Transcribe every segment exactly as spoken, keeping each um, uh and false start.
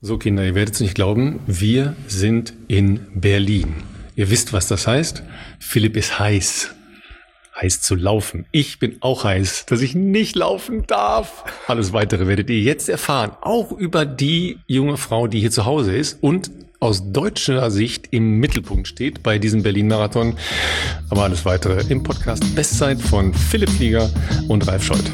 So Kinder, ihr werdet es nicht glauben, wir sind in Berlin. Ihr wisst, was das heißt. Philipp ist heiß. Heiß zu laufen. Ich bin auch heiß, dass ich nicht laufen darf. Alles Weitere werdet ihr jetzt erfahren. Auch über die junge Frau, die hier zu Hause ist und aus deutscher Sicht im Mittelpunkt steht bei diesem Berlin-Marathon. Aber alles Weitere im Podcast Bestzeit von Philipp Flieger und Ralf Scholz.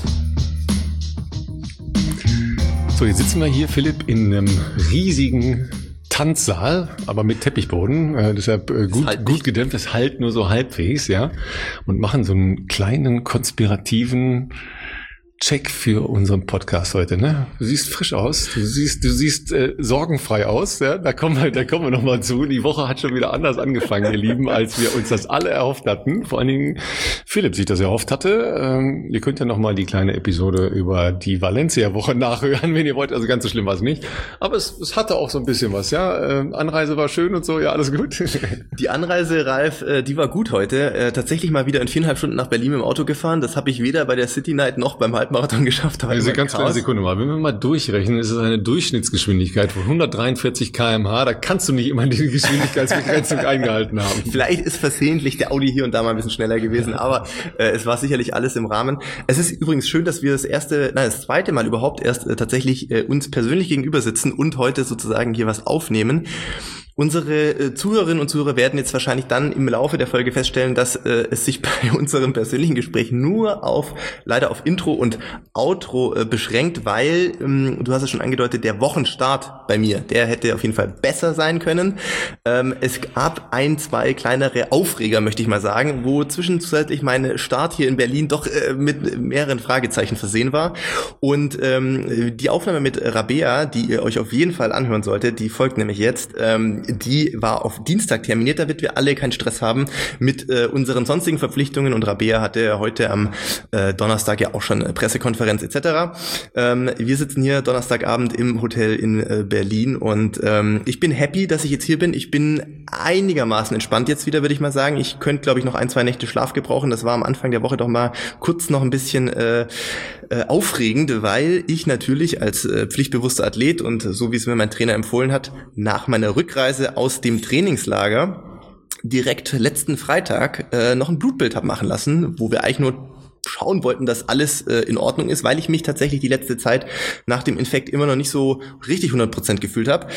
So, jetzt sitzen wir hier, Philipp, in einem riesigen Tanzsaal, aber mit Teppichboden, äh, deshalb äh, gut, halt gut gedämpft, es halt nur so halbwegs, ja, und machen so einen kleinen konspirativen Check für unseren Podcast heute, ne? Du siehst frisch aus, du siehst, du siehst äh, sorgenfrei aus, ja? Da kommen wir, da kommen wir noch mal zu. Die Woche hat schon wieder anders angefangen, ihr Lieben, als wir uns das alle erhofft hatten. Vor allen Dingen Philipp sich das erhofft hatte. Ähm, ihr könnt ja noch mal die kleine Episode über die Valencia-Woche nachhören, wenn ihr wollt. Also ganz so schlimm war es nicht. Aber es, es hatte auch so ein bisschen was, ja. Ähm, Anreise war schön und so, ja, alles gut. Die Anreise, Ralf, äh, die war gut heute. Äh, tatsächlich mal wieder in viereinhalb Stunden nach Berlin mit dem Auto gefahren. Das habe ich weder bei der City Night noch beim Halbmarathon geschafft. Also ganz kleine Sekunde mal. Wenn wir mal durchrechnen, ist es eine Durchschnittsgeschwindigkeit von hundertdreiundvierzig Kilometer pro Stunde. Da kannst du nicht immer die Geschwindigkeitsbegrenzung eingehalten haben. Vielleicht ist versehentlich der Audi hier und da mal ein bisschen schneller gewesen, aber äh, es war sicherlich alles im Rahmen. Es ist übrigens schön, dass wir das erste, nein, das zweite Mal überhaupt erst äh, tatsächlich äh, uns persönlich gegenüber sitzen und heute sozusagen hier was aufnehmen. Unsere äh, Zuhörerinnen und Zuhörer werden jetzt wahrscheinlich dann im Laufe der Folge feststellen, dass äh, es sich bei unserem persönlichen Gespräch nur auf, leider auf Intro und Outro äh, beschränkt, weil, ähm, du hast es schon angedeutet, der Wochenstart bei mir, der hätte auf jeden Fall besser sein können. Ähm, es gab ein, zwei kleinere Aufreger, möchte ich mal sagen, wo zwischenzeitlich mein Start hier in Berlin doch äh, mit mehreren Fragezeichen versehen war. Und ähm, die Aufnahme mit Rabea, die ihr euch auf jeden Fall anhören solltet, die folgt nämlich jetzt, ähm, die war auf Dienstag terminiert, damit wir alle keinen Stress haben mit äh, unseren sonstigen Verpflichtungen, und Rabea hatte heute am äh, Donnerstag ja auch schon eine Pressekonferenz et cetera. Ähm, wir sitzen hier Donnerstagabend im Hotel in äh, Berlin und ähm, ich bin happy, dass ich jetzt hier bin. Ich bin einigermaßen entspannt jetzt wieder, würde ich mal sagen. Ich könnte, glaube ich, noch ein, zwei Nächte Schlaf gebrauchen. Das war am Anfang der Woche doch mal kurz noch ein bisschen äh, äh, aufregend, weil ich natürlich als äh, pflichtbewusster Athlet und so wie es mir mein Trainer empfohlen hat, nach meiner Rückreise aus dem Trainingslager direkt letzten Freitag äh, noch ein Blutbild habe machen lassen, wo wir eigentlich nur schauen wollten, dass alles äh, in Ordnung ist, weil ich mich tatsächlich die letzte Zeit nach dem Infekt immer noch nicht so richtig hundert Prozent gefühlt habe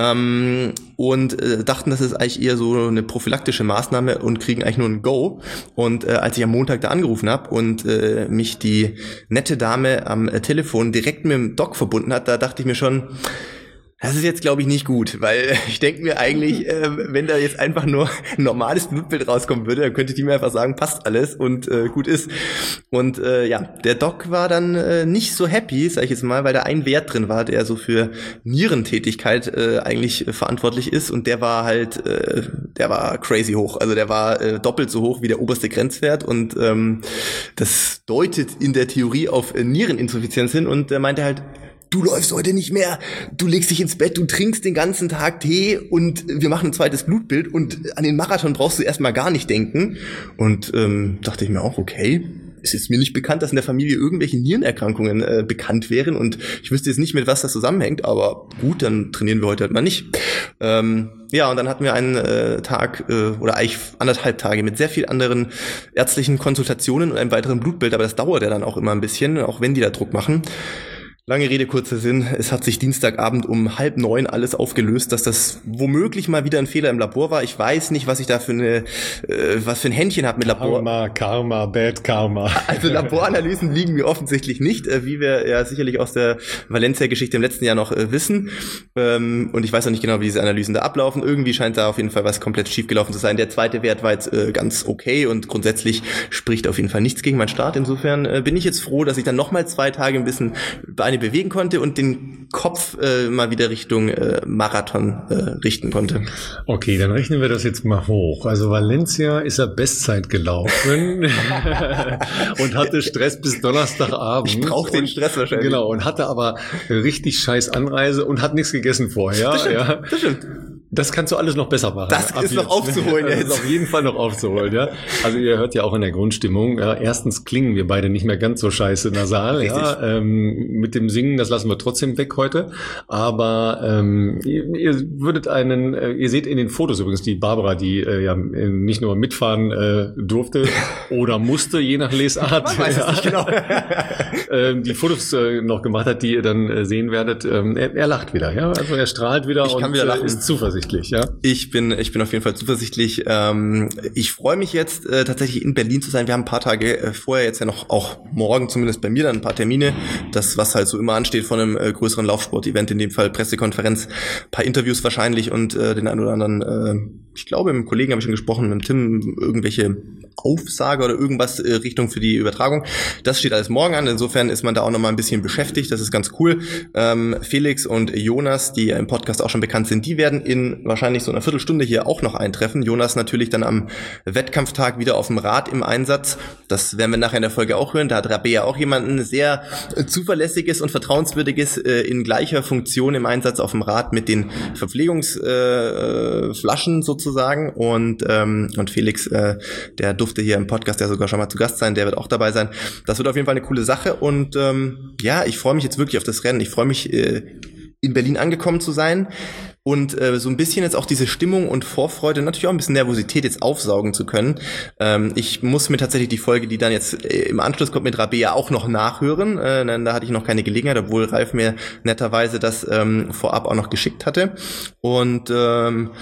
ähm, und äh, dachten, das ist eigentlich eher so eine prophylaktische Maßnahme und kriegen eigentlich nur ein Go. Und äh, als ich am Montag da angerufen habe und äh, mich die nette Dame am äh, Telefon direkt mit dem Doc verbunden hat, da dachte ich mir schon, das ist jetzt, glaube ich, nicht gut, weil ich denke mir eigentlich, äh, wenn da jetzt einfach nur ein normales Blutbild rauskommen würde, dann könnte die mir einfach sagen, passt alles und äh, gut ist. Und äh, ja, der Doc war dann äh, nicht so happy, sag ich jetzt mal, weil da ein Wert drin war, der so für Nierentätigkeit äh, eigentlich äh, verantwortlich ist, und der war halt, äh, der war crazy hoch. Also der war äh, doppelt so hoch wie der oberste Grenzwert, und ähm, das deutet in der Theorie auf äh, Niereninsuffizienz hin, und er meinte halt, du läufst heute nicht mehr, du legst dich ins Bett, du trinkst den ganzen Tag Tee und wir machen ein zweites Blutbild und an den Marathon brauchst du erstmal gar nicht denken. Und ähm, dachte ich mir auch, okay, es ist mir nicht bekannt, dass in der Familie irgendwelche Nierenerkrankungen äh, bekannt wären, und ich wüsste jetzt nicht, mit was das zusammenhängt, aber gut, dann trainieren wir heute halt mal nicht. Ähm, ja, und dann hatten wir einen äh, Tag äh, oder eigentlich anderthalb Tage mit sehr viel anderen ärztlichen Konsultationen und einem weiteren Blutbild, aber das dauert ja dann auch immer ein bisschen, auch wenn die da Druck machen. Lange Rede, kurzer Sinn. Es hat sich Dienstagabend um halb neun alles aufgelöst, dass das womöglich mal wieder ein Fehler im Labor war. Ich weiß nicht, was ich da für eine, äh, was für ein Händchen habe mit Labor. Karma, Karma, Bad Karma. Also Laboranalysen liegen mir offensichtlich nicht, äh, wie wir ja sicherlich aus der Valencia-Geschichte im letzten Jahr noch äh, wissen. Ähm, und ich weiß auch nicht genau, wie diese Analysen da ablaufen. Irgendwie scheint da auf jeden Fall was komplett schief gelaufen zu sein. Der zweite Wert war jetzt äh, ganz okay, und grundsätzlich spricht auf jeden Fall nichts gegen meinen Start. Insofern äh, bin ich jetzt froh, dass ich dann nochmal zwei Tage ein bisschen Beine bewegen konnte und den Kopf äh, mal wieder Richtung äh, Marathon äh, richten konnte. Okay, dann rechnen wir das jetzt mal hoch. Also Valencia ist er Bestzeit gelaufen und hatte Stress bis Donnerstagabend. Ich brauche den Stress wahrscheinlich. Genau, und hatte aber richtig scheiß Anreise und hat nichts gegessen vorher. Das stimmt, ja. das stimmt. Das kannst du alles noch besser machen. Das ist jetzt. noch aufzuholen das jetzt. Das ist auf jeden Fall noch aufzuholen, ja. Also ihr hört ja auch in der Grundstimmung, ja, erstens klingen wir beide nicht mehr ganz so scheiße nasal, ja. Ähm, mit dem Singen, das lassen wir trotzdem weg heute. Aber ähm, ihr, ihr würdet einen, äh, ihr seht in den Fotos übrigens die Barbara, die äh, ja nicht nur mitfahren äh, durfte oder musste, je nach Lesart. Man weiß es nicht genau. ähm, die Fotos äh, noch gemacht hat, die ihr dann äh, sehen werdet. Ähm, er, er lacht wieder, ja. Also er strahlt wieder ich und kann wieder lachen. Äh, ist zuversichtlich. Ja? Ich bin, ich bin auf jeden Fall zuversichtlich. Ähm, ich freue mich jetzt äh, tatsächlich in Berlin zu sein. Wir haben ein paar Tage äh, vorher jetzt ja noch, auch morgen zumindest bei mir dann ein paar Termine. Das, was halt so immer ansteht von einem äh, größeren Laufsport-Event, in dem Fall Pressekonferenz, paar Interviews wahrscheinlich und äh, den einen oder anderen, äh, ich glaube, mit einem Kollegen habe ich schon gesprochen, mit Tim, irgendwelche Aufsage oder irgendwas äh, Richtung für die Übertragung. Das steht alles morgen an. Insofern ist man da auch noch mal ein bisschen beschäftigt. Das ist ganz cool. Ähm, Felix und Jonas, die ja im Podcast auch schon bekannt sind, die werden in wahrscheinlich so einer Viertelstunde hier auch noch eintreffen. Jonas natürlich dann am Wettkampftag wieder auf dem Rad im Einsatz. Das werden wir nachher in der Folge auch hören. Da hat Rabea auch jemanden sehr äh, zuverlässiges und vertrauenswürdiges äh, in gleicher Funktion im Einsatz auf dem Rad mit den Verpflegungsflaschen äh, sozusagen. Und, ähm, und Felix, äh, der durfte hier im Podcast ja sogar schon mal zu Gast sein. Der wird auch dabei sein. Das wird auf jeden Fall eine coole Sache. Und ähm, ja, ich freue mich jetzt wirklich auf das Rennen. Ich freue mich, äh, in Berlin angekommen zu sein. Und äh, so ein bisschen jetzt auch diese Stimmung und Vorfreude, natürlich auch ein bisschen Nervosität jetzt aufsaugen zu können. Ähm, ich muss mir tatsächlich die Folge, die dann jetzt äh, im Anschluss kommt mit Rabea, auch noch nachhören. Äh, denn da hatte ich noch keine Gelegenheit, obwohl Ralf mir netterweise das ähm, vorab auch noch geschickt hatte. Und ähm,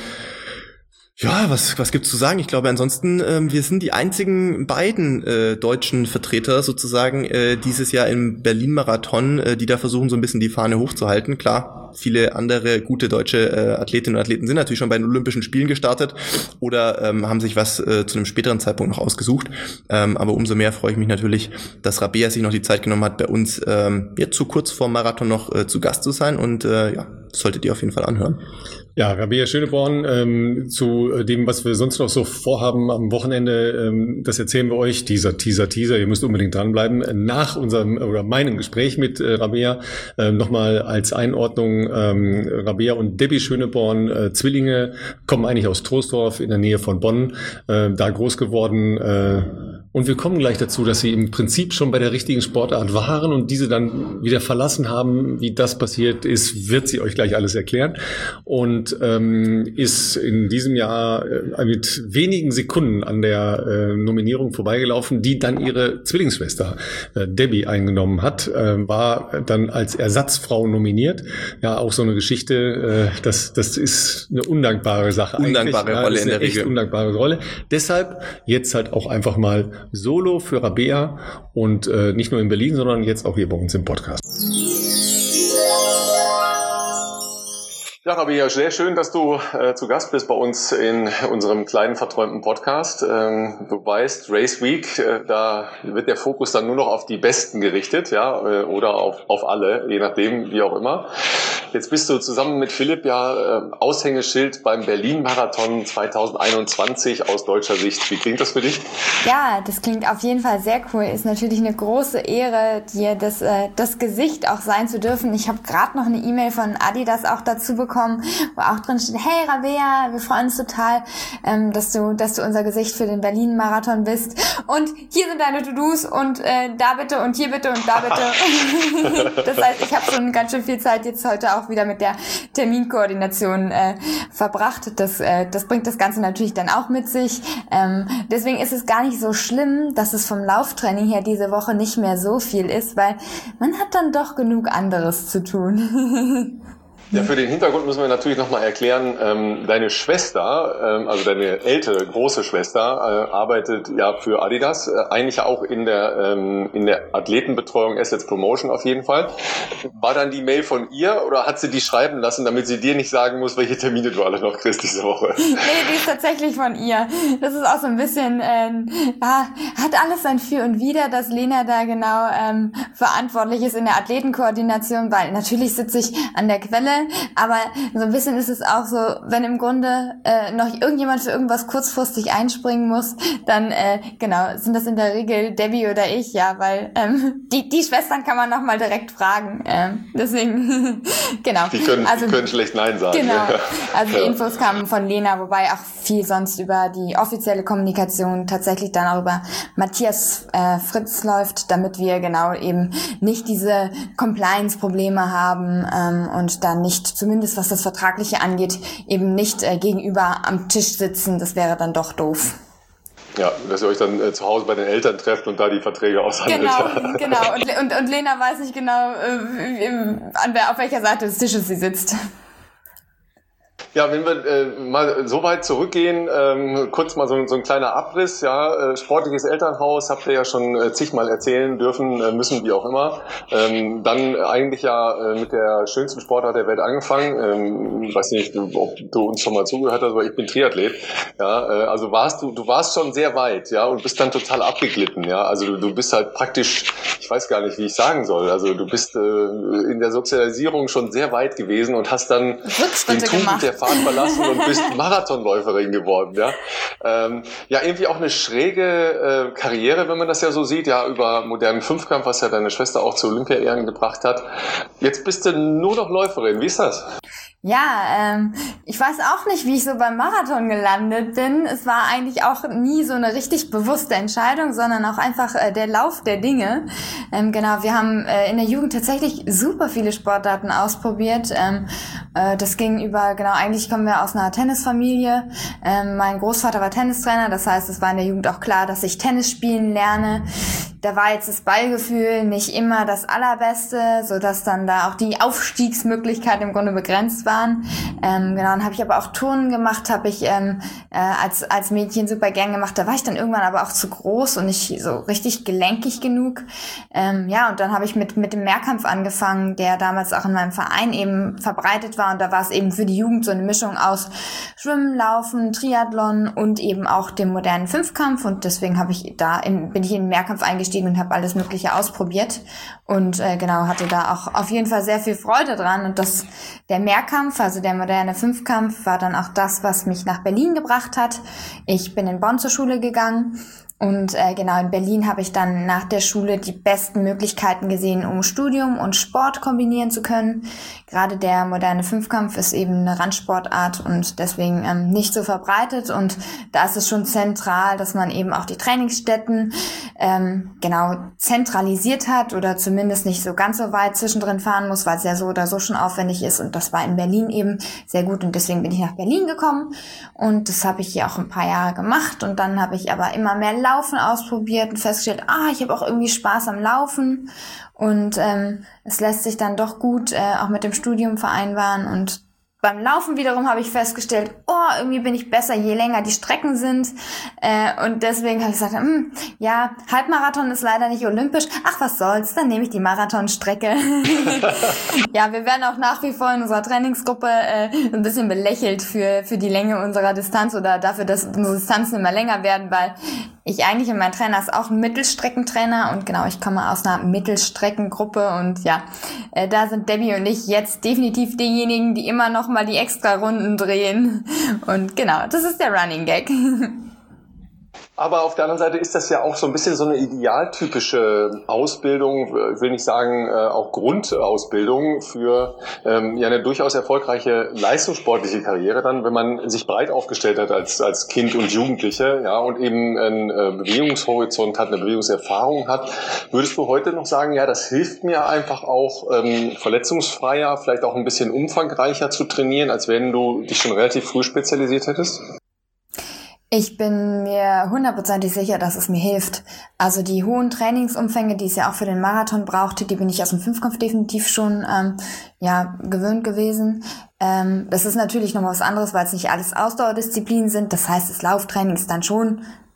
ja, was was gibt's zu sagen? Ich glaube ansonsten, ähm, wir sind die einzigen beiden äh, deutschen Vertreter sozusagen äh, dieses Jahr im Berlin-Marathon, äh, die da versuchen, so ein bisschen die Fahne hochzuhalten. Klar, viele andere gute deutsche äh, Athletinnen und Athleten sind natürlich schon bei den Olympischen Spielen gestartet oder ähm, haben sich was äh, zu einem späteren Zeitpunkt noch ausgesucht. Ähm, aber umso mehr freue ich mich natürlich, dass Rabea sich noch die Zeit genommen hat, bei uns ähm, jetzt so kurz vor Marathon noch äh, zu Gast zu sein. Und äh, ja, das solltet ihr auf jeden Fall anhören. Ja, Rabea Schöneborn, ähm, zu dem, was wir sonst noch so vorhaben am Wochenende, ähm, das erzählen wir euch, Teaser, Teaser, Teaser, ihr müsst unbedingt dranbleiben. Nach unserem oder meinem Gespräch mit äh, Rabea, äh, nochmal als Einordnung, ähm, Rabea und Debbie Schöneborn, äh, Zwillinge, kommen eigentlich aus Troisdorf in der Nähe von Bonn, äh, da groß geworden, äh, und wir kommen gleich dazu, dass sie im Prinzip schon bei der richtigen Sportart waren und diese dann wieder verlassen haben. Wie das passiert ist, wird sie euch gleich alles erklären. Und ähm, ist in diesem Jahr äh, mit wenigen Sekunden an der äh, Nominierung vorbeigelaufen, die dann ihre Zwillingsschwester äh, Debbie eingenommen hat, äh, war dann als Ersatzfrau nominiert. Ja, auch so eine Geschichte, äh, das, das ist eine undankbare Sache. Undankbare eigentlich. Rolle ja, in der echt Regel. Undankbare Rolle. Deshalb jetzt halt auch einfach mal Solo für Rabea und äh, nicht nur in Berlin, sondern jetzt auch hier bei uns im Podcast. Ja, Rabea, sehr schön, dass du äh, zu Gast bist bei uns in unserem kleinen, verträumten Podcast. Ähm, du weißt, Race Week, äh, da wird der Fokus dann nur noch auf die Besten gerichtet, ja, äh, oder auf, auf alle, je nachdem, wie auch immer. Jetzt bist du zusammen mit Philipp ja äh, Aushängeschild beim Berlin-Marathon zwanzig einundzwanzig aus deutscher Sicht. Wie klingt das für dich? Ja, das klingt auf jeden Fall sehr cool. Ist natürlich eine große Ehre, dir das, äh, das Gesicht auch sein zu dürfen. Ich habe gerade noch eine E-Mail von Adidas auch dazu bekommen, wo auch drin steht: Hey Rabea, wir freuen uns total, ähm, dass du, dass du unser Gesicht für den Berlin-Marathon bist. Und hier sind deine To-Dos und äh, da bitte und hier bitte und da bitte. Das heißt, ich habe schon ganz schön viel Zeit jetzt heute auch wieder mit der Terminkoordination äh, verbracht. Das, äh, das bringt das Ganze natürlich dann auch mit sich. Ähm, deswegen ist es gar nicht so schlimm, dass es vom Lauftraining her diese Woche nicht mehr so viel ist, weil man hat dann doch genug anderes zu tun. Ja, für den Hintergrund müssen wir natürlich nochmal erklären, ähm, deine Schwester, ähm, also deine ältere, große Schwester, äh, arbeitet ja für Adidas, äh, eigentlich auch in der ähm, in der Athletenbetreuung, Assets Promotion auf jeden Fall. War dann die Mail von ihr oder hat sie die schreiben lassen, damit sie dir nicht sagen muss, welche Termine du alle noch kriegst diese Woche? Nee, die ist tatsächlich von ihr. Das ist auch so ein bisschen, äh, ja, hat alles sein Für und Wider, dass Lena da genau ähm, verantwortlich ist in der Athletenkoordination, weil natürlich sitze ich an der Quelle aber so ein bisschen ist es auch so, wenn im Grunde äh, noch irgendjemand für irgendwas kurzfristig einspringen muss, dann äh, genau, sind das in der Regel Debbie oder ich, ja, weil ähm, die die Schwestern kann man nochmal direkt fragen. Ähm, deswegen, genau. Die können, also, die können schlecht Nein sagen. Genau, also die ja. Infos kamen von Lena, wobei auch viel sonst über die offizielle Kommunikation tatsächlich dann auch über Matthias äh, Fritz läuft, damit wir genau eben nicht diese Compliance-Probleme haben ähm, und dann nicht, zumindest was das Vertragliche angeht, eben nicht äh, gegenüber am Tisch sitzen. Das wäre dann doch doof. Ja, dass ihr euch dann äh, zu Hause bei den Eltern trefft und da die Verträge aushandelt. Genau, genau. Und, und, und Lena weiß nicht genau, äh, an wer, auf welcher Seite des Tisches sie sitzt. Ja, wenn wir äh, mal so weit zurückgehen, ähm, kurz mal so, so ein kleiner Abriss, ja, äh, sportliches Elternhaus, habt ihr ja schon äh, zigmal erzählen dürfen, äh, müssen, wie auch immer. Ähm, dann eigentlich ja äh, mit der schönsten Sportart der Welt angefangen. Ähm, ich weiß nicht, ob du uns schon mal zugehört hast, aber ich bin Triathlet. Ja, äh, also warst du, du warst schon sehr weit, ja, und bist dann total abgeglitten, ja. Also du, du bist halt praktisch, ich weiß gar nicht, wie ich sagen soll. Also du bist äh, in der Sozialisierung schon sehr weit gewesen und hast dann den Tugend der Fahrt verlassen und bist Marathonläuferin geworden, ja. Ähm, ja, irgendwie auch eine schräge äh, Karriere, wenn man das ja so sieht, ja, über modernen Fünfkampf, was ja deine Schwester auch zu Olympia-Ehren gebracht hat. Jetzt bist du nur noch Läuferin. Wie ist das? Ja, ähm, ich weiß auch nicht, wie ich so beim Marathon gelandet bin. Es war eigentlich auch nie so eine richtig bewusste Entscheidung, sondern auch einfach äh, der Lauf der Dinge. Ähm, genau, wir haben äh, in der Jugend tatsächlich super viele Sportarten ausprobiert. Ähm, äh, das ging über, genau, eigentlich kommen wir aus einer Tennisfamilie. Ähm, mein Großvater war Tennistrainer, das heißt, es war in der Jugend auch klar, dass ich Tennis spielen lerne. Da war jetzt das Ballgefühl nicht immer das Allerbeste, sodass dann da auch die Aufstiegsmöglichkeiten im Grunde begrenzt waren. Ähm, genau, dann habe ich aber auch Turnen gemacht, habe ich ähm, äh, als als Mädchen super gern gemacht. Da war ich dann irgendwann aber auch zu groß und nicht so richtig gelenkig genug. Ähm, ja, und dann habe ich mit mit dem Mehrkampf angefangen, der damals auch in meinem Verein eben verbreitet war. Und da war es eben für die Jugend so eine Mischung aus Schwimmen, Laufen, Triathlon und eben auch dem modernen Fünfkampf. Und deswegen habe ich da in, bin ich in den Mehrkampf eingestiegen und habe alles Mögliche ausprobiert und äh, genau hatte da auch auf jeden Fall sehr viel Freude dran. Und das der Mehrkampf, also der moderne Fünfkampf, war dann auch das, was mich nach Berlin gebracht hat. Ich bin in Bonn zur Schule gegangen. Und äh, genau, in Berlin habe ich dann nach der Schule die besten Möglichkeiten gesehen, um Studium und Sport kombinieren zu können. Gerade der moderne Fünfkampf ist eben eine Randsportart und deswegen ähm, nicht so verbreitet. Und da ist es schon zentral, dass man eben auch die Trainingsstätten ähm, genau zentralisiert hat oder zumindest nicht so ganz so weit zwischendrin fahren muss, weil es ja so oder so schon aufwendig ist. Und das war in Berlin eben sehr gut und deswegen bin ich nach Berlin gekommen. Und das habe ich hier auch ein paar Jahre gemacht. Und dann habe ich aber immer mehr Laufen ausprobiert und festgestellt, ah, ich habe auch irgendwie Spaß am Laufen und ähm, es lässt sich dann doch gut äh, auch mit dem Studium vereinbaren. Und beim Laufen wiederum habe ich festgestellt, oh, irgendwie bin ich besser, je länger die Strecken sind. Äh, und deswegen habe ich gesagt, hm, ja, Halbmarathon ist leider nicht olympisch. Ach, was soll's, dann nehme ich die Marathonstrecke. Ja, wir werden auch nach wie vor in unserer Trainingsgruppe äh, ein bisschen belächelt für für die Länge unserer Distanz oder dafür, dass unsere Distanzen immer länger werden, weil ich eigentlich, und mein Trainer ist auch ein Mittelstreckentrainer und genau, ich komme aus einer Mittelstreckengruppe und ja, äh, da sind Debbie und ich jetzt definitiv diejenigen, die immer noch mal die extra Runden drehen und genau, das ist der Running Gag. Aber auf der anderen Seite ist das ja auch so ein bisschen so eine idealtypische Ausbildung, ich will nicht sagen auch Grundausbildung für ähm, ja eine durchaus erfolgreiche leistungssportliche Karriere dann, wenn man sich breit aufgestellt hat als als Kind und Jugendliche, ja, und eben einen äh, Bewegungshorizont hat, eine Bewegungserfahrung hat. Würdest du heute noch sagen, ja, das hilft mir einfach auch ähm, verletzungsfreier, vielleicht auch ein bisschen umfangreicher zu trainieren, als wenn du dich schon relativ früh spezialisiert hättest? Ich bin mir hundertprozentig sicher, dass es mir hilft. Also die hohen Trainingsumfänge, die es ja auch für den Marathon brauchte, die bin ich aus dem Fünfkampf definitiv schon ähm, ja gewöhnt gewesen. Ähm, das ist natürlich noch was anderes, weil es nicht alles Ausdauerdisziplinen sind. Das heißt, das Lauftraining ist dann schon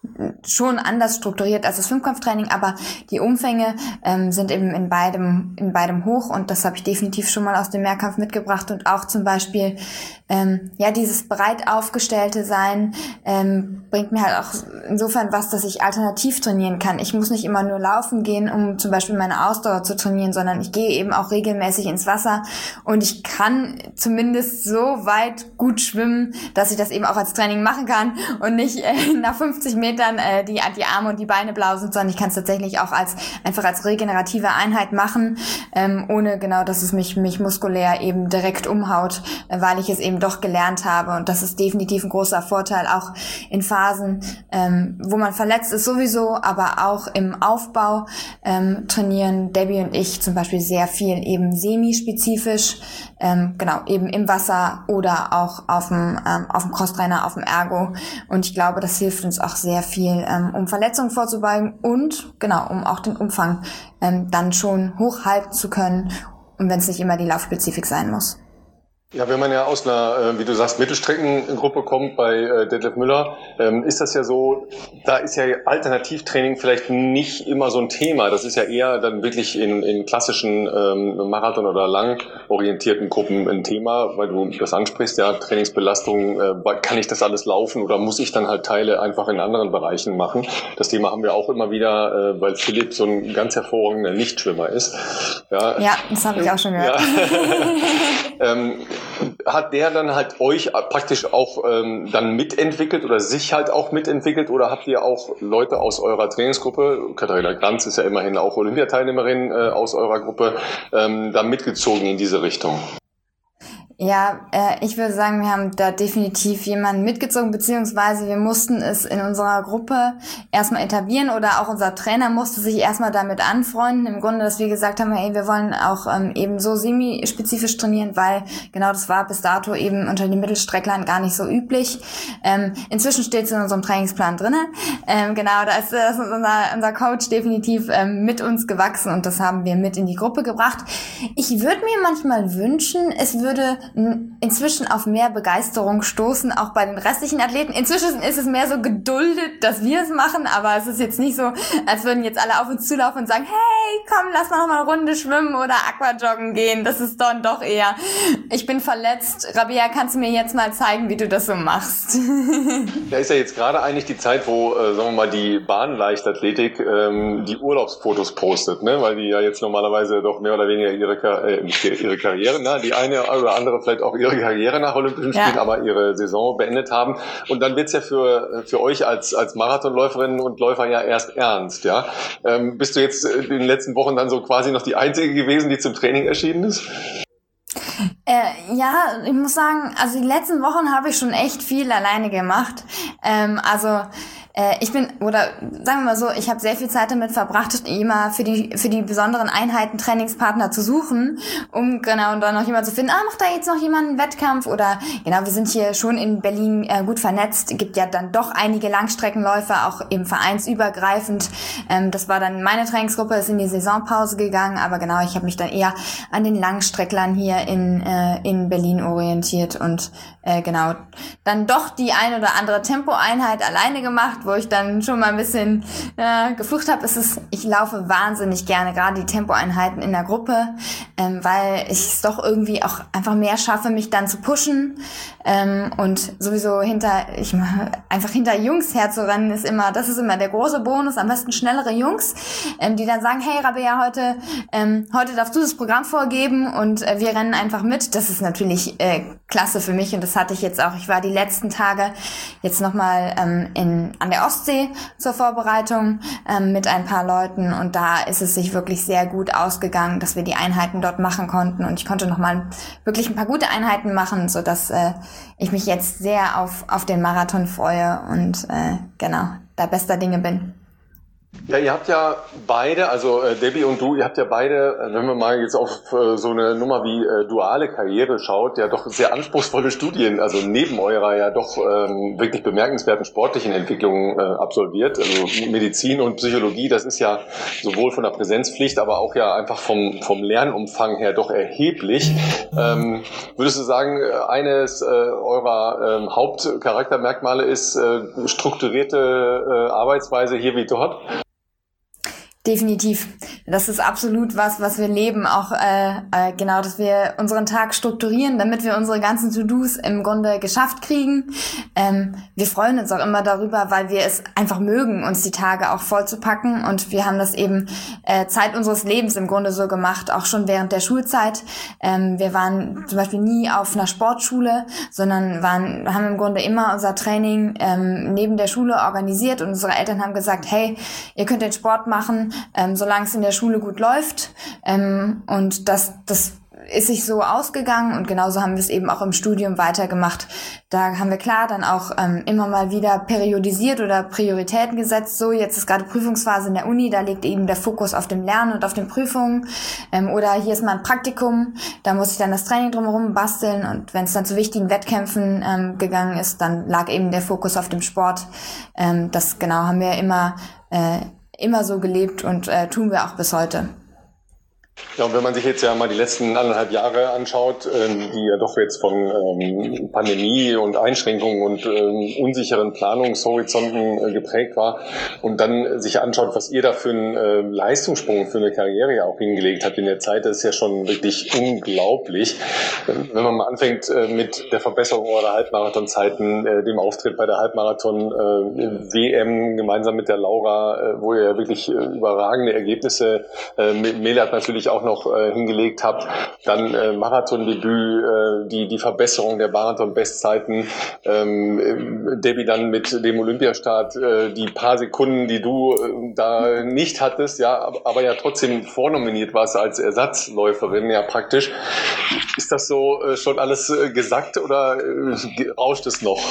schon anders strukturiert als das Fünfkampftraining, aber die Umfänge ähm, sind eben in beidem in beidem hoch und das habe ich definitiv schon mal aus dem Mehrkampf mitgebracht und auch zum Beispiel ähm, ja dieses breit aufgestellte Sein ähm, bringt mir halt auch insofern was, dass ich alternativ trainieren kann. Ich muss nicht immer nur laufen gehen, um zum Beispiel meine Ausdauer zu trainieren, sondern ich gehe eben auch regelmäßig ins Wasser und ich kann zumindest so weit gut schwimmen, dass ich das eben auch als Training machen kann und nicht äh, nach fünfzig Metern äh, die, die Arme und die Beine blau sind, sondern ich kann es tatsächlich auch als einfach als regenerative Einheit machen, ähm, ohne genau, dass es mich, mich muskulär eben direkt umhaut, äh, weil ich es eben doch gelernt habe und das ist definitiv ein großer Vorteil, auch in Phasen, ähm, wo man verletzt ist sowieso, aber auch im Aufbau ähm, trainieren Debbie und ich zum Beispiel sehr viel eben semispezifisch, ähm, genau, eben im Wasser oder auch auf dem, ähm, auf dem Crosstrainer, auf dem Ergo und ich glaube, das hilft uns auch sehr viel, ähm, um Verletzungen vorzubeugen und genau, um auch den Umfang ähm, dann schon hochhalten zu können und wenn es nicht immer die Laufspezifik sein muss. Ja, wenn man ja aus einer, äh, wie du sagst, Mittelstreckengruppe kommt bei äh, Detlef Müller, ähm, ist das ja so, da ist ja Alternativtraining vielleicht nicht immer so ein Thema. Das ist ja eher dann wirklich in, in klassischen ähm, Marathon- oder langorientierten Gruppen ein Thema, weil du das ansprichst, ja, Trainingsbelastung, äh, kann ich das alles laufen oder muss ich dann halt Teile einfach in anderen Bereichen machen? Das Thema haben wir auch immer wieder, äh, weil Philipp so ein ganz hervorragender Nichtschwimmer ist. Ja, ja das habe ich auch schon gehört. Ja. ähm, Hat der dann halt euch praktisch auch ähm, dann mitentwickelt oder sich halt auch mitentwickelt oder habt ihr auch Leute aus eurer Trainingsgruppe, Katharina Granz ist ja immerhin auch Olympiateilnehmerin äh, aus eurer Gruppe, ähm, da mitgezogen in diese Richtung? Ja, äh, ich würde sagen, wir haben da definitiv jemanden mitgezogen, beziehungsweise wir mussten es in unserer Gruppe erstmal etablieren oder auch unser Trainer musste sich erstmal damit anfreunden. Im Grunde, dass wir gesagt haben, hey, wir wollen auch ähm, eben so semi-spezifisch trainieren, weil genau das war bis dato eben unter den Mittelstrecklern gar nicht so üblich. Ähm, inzwischen steht es in unserem Trainingsplan drinne. Ähm, genau, da ist, das ist unser, unser Coach definitiv ähm, mit uns gewachsen und das haben wir mit in die Gruppe gebracht. Ich würde mir manchmal wünschen, es würde inzwischen auf mehr Begeisterung stoßen, auch bei den restlichen Athleten. Inzwischen ist es mehr so geduldet, dass wir es machen, aber es ist jetzt nicht so, als würden jetzt alle auf uns zulaufen und sagen, hey, komm, lass mal noch mal eine Runde schwimmen oder Aquajoggen gehen. Das ist dann doch eher, ich bin verletzt. Rabea, kannst du mir jetzt mal zeigen, wie du das so machst? Da ist ja jetzt gerade eigentlich die Zeit, wo, äh, sagen wir mal, die Bahnleichtathletik ähm, die Urlaubsfotos postet, ne? Weil die ja jetzt normalerweise doch mehr oder weniger ihre, äh, ihre Karriere, ne? Die eine oder andere vielleicht auch ihre Karriere nach Olympischen Spielen, ja. aber ihre Saison beendet haben. Und dann wird's ja für für euch als als Marathonläuferinnen und Läufer ja erst ernst, ja. Ähm, bist du jetzt in den letzten Wochen dann so quasi noch die Einzige gewesen, die zum Training erschienen ist? Äh, ja, ich muss sagen, also die letzten Wochen habe ich schon echt viel alleine gemacht. Ähm, also äh, ich bin, oder sagen wir mal so, ich habe sehr viel Zeit damit verbracht, immer für die für die besonderen Einheiten Trainingspartner zu suchen, um genau dann noch jemand zu finden, ah, macht da jetzt noch jemand einen Wettkampf oder genau, wir sind hier schon in Berlin äh, gut vernetzt, gibt ja dann doch einige Langstreckenläufer, auch eben vereinsübergreifend. Ähm, das war dann meine Trainingsgruppe, ist in die Saisonpause gegangen, aber genau, ich habe mich dann eher an den Langstrecklern hier in äh, in Berlin orientiert und äh, genau, dann doch die ein oder andere Tempoeinheit alleine gemacht, wo ich dann schon mal ein bisschen äh, geflucht habe. Es ist, ich laufe wahnsinnig gerne, gerade die Tempoeinheiten in der Gruppe, ähm, weil ich es doch irgendwie auch einfach mehr schaffe, mich dann zu pushen ähm, und sowieso hinter, ich einfach hinter Jungs herzurennen ist immer, das ist immer der große Bonus, am besten schnellere Jungs, ähm, die dann sagen, hey Rabea, heute ähm, heute darfst du das Programm vorgeben und äh, wir rennen einfach mit. Das ist natürlich äh, klasse für mich und das hatte ich jetzt auch. Ich war die letzten Tage jetzt nochmal ähm, in an der Ostsee zur Vorbereitung ähm, mit ein paar Leuten und da ist es sich wirklich sehr gut ausgegangen, dass wir die Einheiten dort machen konnten und ich konnte nochmal wirklich ein paar gute Einheiten machen, sodass äh, ich mich jetzt sehr auf auf den Marathon freue und äh, genau, da bester Dinge bin. Ja, ihr habt ja beide, also äh, Debbie und du, ihr habt ja beide, äh, wenn man mal jetzt auf äh, so eine Nummer wie äh, duale Karriere schaut, ja doch sehr anspruchsvolle Studien, also neben eurer ja doch ähm, wirklich bemerkenswerten sportlichen Entwicklung äh, absolviert. Also Medizin und Psychologie, das ist ja sowohl von der Präsenzpflicht, aber auch ja einfach vom vom Lernumfang her doch erheblich. Ähm, würdest du sagen, eines äh, eurer äh, Hauptcharaktermerkmale ist äh, strukturierte äh, Arbeitsweise hier wie dort? Definitiv. Das ist absolut was, was wir leben. Auch äh, äh, genau, dass wir unseren Tag strukturieren, damit wir unsere ganzen To-Dos im Grunde geschafft kriegen. Ähm, wir freuen uns auch immer darüber, weil wir es einfach mögen, uns die Tage auch voll zu packen. Und wir haben das eben äh, Zeit unseres Lebens im Grunde so gemacht, auch schon während der Schulzeit. Ähm, wir waren zum Beispiel nie auf einer Sportschule, sondern waren, haben im Grunde immer unser Training ähm, neben der Schule organisiert. Und unsere Eltern haben gesagt, hey, ihr könnt den Sport machen, Ähm, solange es in der Schule gut läuft. Ähm, und das, das ist sich so ausgegangen und genauso haben wir es eben auch im Studium weitergemacht. Da haben wir klar dann auch ähm, immer mal wieder periodisiert oder Prioritäten gesetzt. So, jetzt ist gerade Prüfungsphase in der Uni, da liegt eben der Fokus auf dem Lernen und auf den Prüfungen. Ähm, oder hier ist mal ein Praktikum, da muss ich dann das Training drumherum basteln. Und wenn es dann zu wichtigen Wettkämpfen ähm, gegangen ist, dann lag eben der Fokus auf dem Sport. Ähm, das genau haben wir immer äh, immer so gelebt und äh, tun wir auch bis heute. Ja, und wenn man sich jetzt ja mal die letzten anderthalb Jahre anschaut, ähm, die ja doch jetzt von ähm, Pandemie und Einschränkungen und ähm, unsicheren Planungshorizonten äh, geprägt war und dann sich anschaut, was ihr da für einen äh, Leistungssprung, für eine Karriere ja auch hingelegt habt in der Zeit, das ist ja schon wirklich unglaublich. Ähm, wenn man mal anfängt äh, mit der Verbesserung eurer Halbmarathonzeiten, äh, dem Auftritt bei der Halbmarathon-W M äh, gemeinsam mit der Laura, äh, wo ihr ja wirklich äh, überragende Ergebnisse, äh, Mele hat natürlich auch noch äh, hingelegt habt, dann äh, Marathondebüt, äh, die die Verbesserung der Marathon-Bestzeiten, ähm, Debbie dann mit dem Olympiastart, äh, die paar Sekunden, die du äh, da nicht hattest, ja, aber, aber ja trotzdem vornominiert warst als Ersatzläuferin, ja praktisch. Ist das so äh, schon alles äh, gesagt oder äh, rauscht es noch?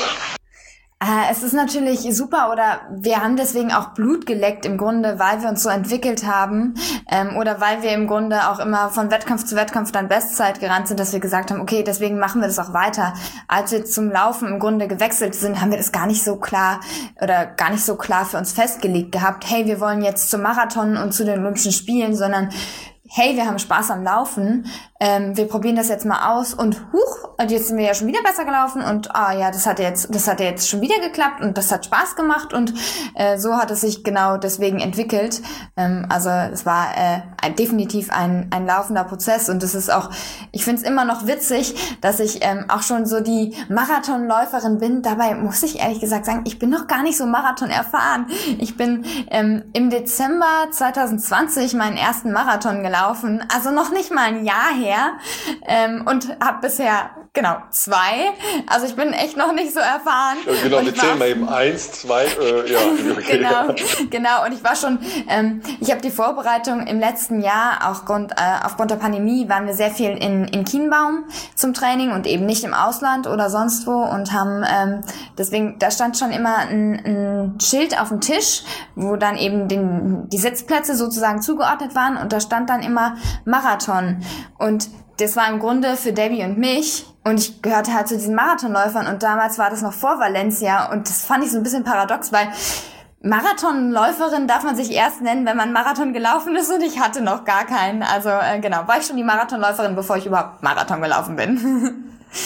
Es ist natürlich super oder wir haben deswegen auch Blut geleckt im Grunde, weil wir uns so entwickelt haben ähm, oder weil wir im Grunde auch immer von Wettkampf zu Wettkampf dann Bestzeit gerannt sind, dass wir gesagt haben, okay, deswegen machen wir das auch weiter. Als wir zum Laufen im Grunde gewechselt sind, haben wir das gar nicht so klar oder gar nicht so klar für uns festgelegt gehabt, hey, wir wollen jetzt zum Marathon und zu den Olympischen Spielen, sondern hey, wir haben Spaß am Laufen, ähm, wir probieren das jetzt mal aus und huch, und jetzt sind wir ja schon wieder besser gelaufen und ah ja, das hat jetzt, das hat jetzt schon wieder geklappt und das hat Spaß gemacht und äh, so hat es sich genau deswegen entwickelt. Ähm, also es war äh, definitiv ein ein laufender Prozess und es ist auch, ich finde es immer noch witzig, dass ich ähm, auch schon so die Marathonläuferin bin. Dabei muss ich ehrlich gesagt sagen, ich bin noch gar nicht so Marathon erfahren. Ich bin ähm, im Dezember zwanzig zwanzig meinen ersten Marathon gelaufen, also noch nicht mal ein Jahr her ähm, und habe bisher genau zwei. Also ich bin echt noch nicht so erfahren. Ja, genau, wir zählen mal eben eins, zwei. Äh, ja, okay. genau, genau. Und ich war schon, ähm, ich habe die Vorbereitung im letzten Jahr, auch Grund, äh, aufgrund der Pandemie, waren wir sehr viel in, in Kienbaum zum Training und eben nicht im Ausland oder sonst wo und haben ähm, deswegen, da stand schon immer ein, ein Schild auf dem Tisch, wo dann eben den, die Sitzplätze sozusagen zugeordnet waren und da stand dann immer Marathon und das war im Grunde für Debbie und mich und ich gehörte halt zu diesen Marathonläufern und damals war das noch vor Valencia und das fand ich so ein bisschen paradox, weil Marathonläuferin darf man sich erst nennen, wenn man Marathon gelaufen ist und ich hatte noch gar keinen. Also äh, genau, war ich schon die Marathonläuferin, bevor ich überhaupt Marathon gelaufen bin.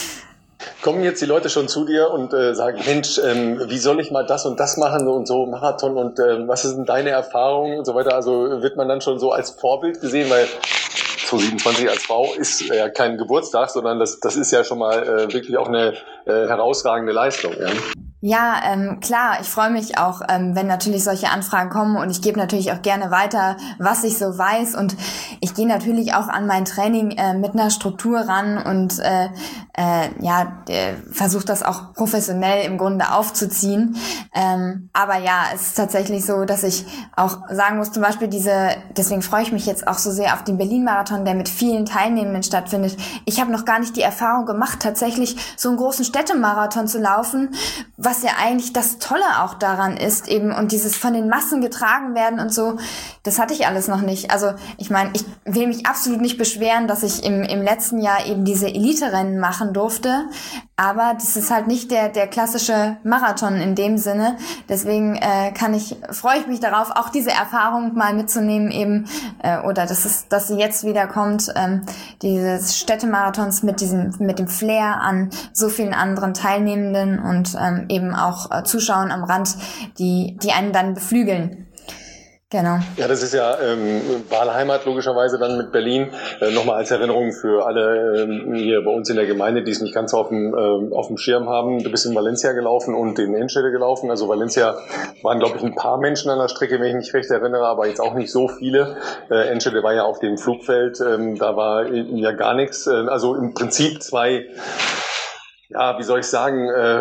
Kommen jetzt die Leute schon zu dir und äh, sagen, Mensch, ähm, wie soll ich mal das und das machen und so Marathon und äh, was sind deine Erfahrungen und so weiter? Also wird man dann schon so als Vorbild gesehen, weil zwanzig siebenundzwanzig als Frau ist ja kein Geburtstag, sondern das, das ist ja schon mal äh, wirklich auch eine äh, herausragende Leistung. Ja. Ja, ähm, klar, ich freue mich auch, ähm, wenn natürlich solche Anfragen kommen und ich gebe natürlich auch gerne weiter, was ich so weiß und ich gehe natürlich auch an mein Training äh, mit einer Struktur ran und äh, äh, ja, äh, versuche das auch professionell im Grunde aufzuziehen. Ähm, aber ja, es ist tatsächlich so, dass ich auch sagen muss, zum Beispiel diese, deswegen freue ich mich jetzt auch so sehr auf den Berlin-Marathon, der mit vielen Teilnehmenden stattfindet. Ich habe noch gar nicht die Erfahrung gemacht, tatsächlich so einen großen Städtemarathon zu laufen, was was ja eigentlich das Tolle auch daran ist eben und dieses von den Massen getragen werden und so, das hatte ich alles noch nicht. Also ich meine, ich will mich absolut nicht beschweren, dass ich im, im letzten Jahr eben diese Elite-Rennen machen durfte, aber das ist halt nicht der, der klassische Marathon in dem Sinne. Deswegen äh, kann ich, freue ich mich darauf, auch diese Erfahrung mal mitzunehmen eben, äh, oder dass es, dass sie jetzt wieder kommt, ähm, dieses Städtemarathons mit diesem, mit dem Flair an so vielen anderen Teilnehmenden und ähm, eben auch äh, Zuschauern am Rand, die, die einen dann beflügeln. Genau. Ja, das ist ja ähm, Wahlheimat logischerweise dann mit Berlin. Äh, Nochmal als Erinnerung für alle ähm, hier bei uns in der Gemeinde, die es nicht ganz auf dem, ähm, auf dem Schirm haben. Du bist in Valencia gelaufen und in Enschede gelaufen. Also Valencia waren, glaube ich, ein paar Menschen an der Strecke, wenn ich mich recht erinnere, aber jetzt auch nicht so viele. Äh, Enschede war ja auf dem Flugfeld, ähm, da war ja gar nichts. Äh, also im Prinzip zwei... Ja, wie soll ich sagen, äh,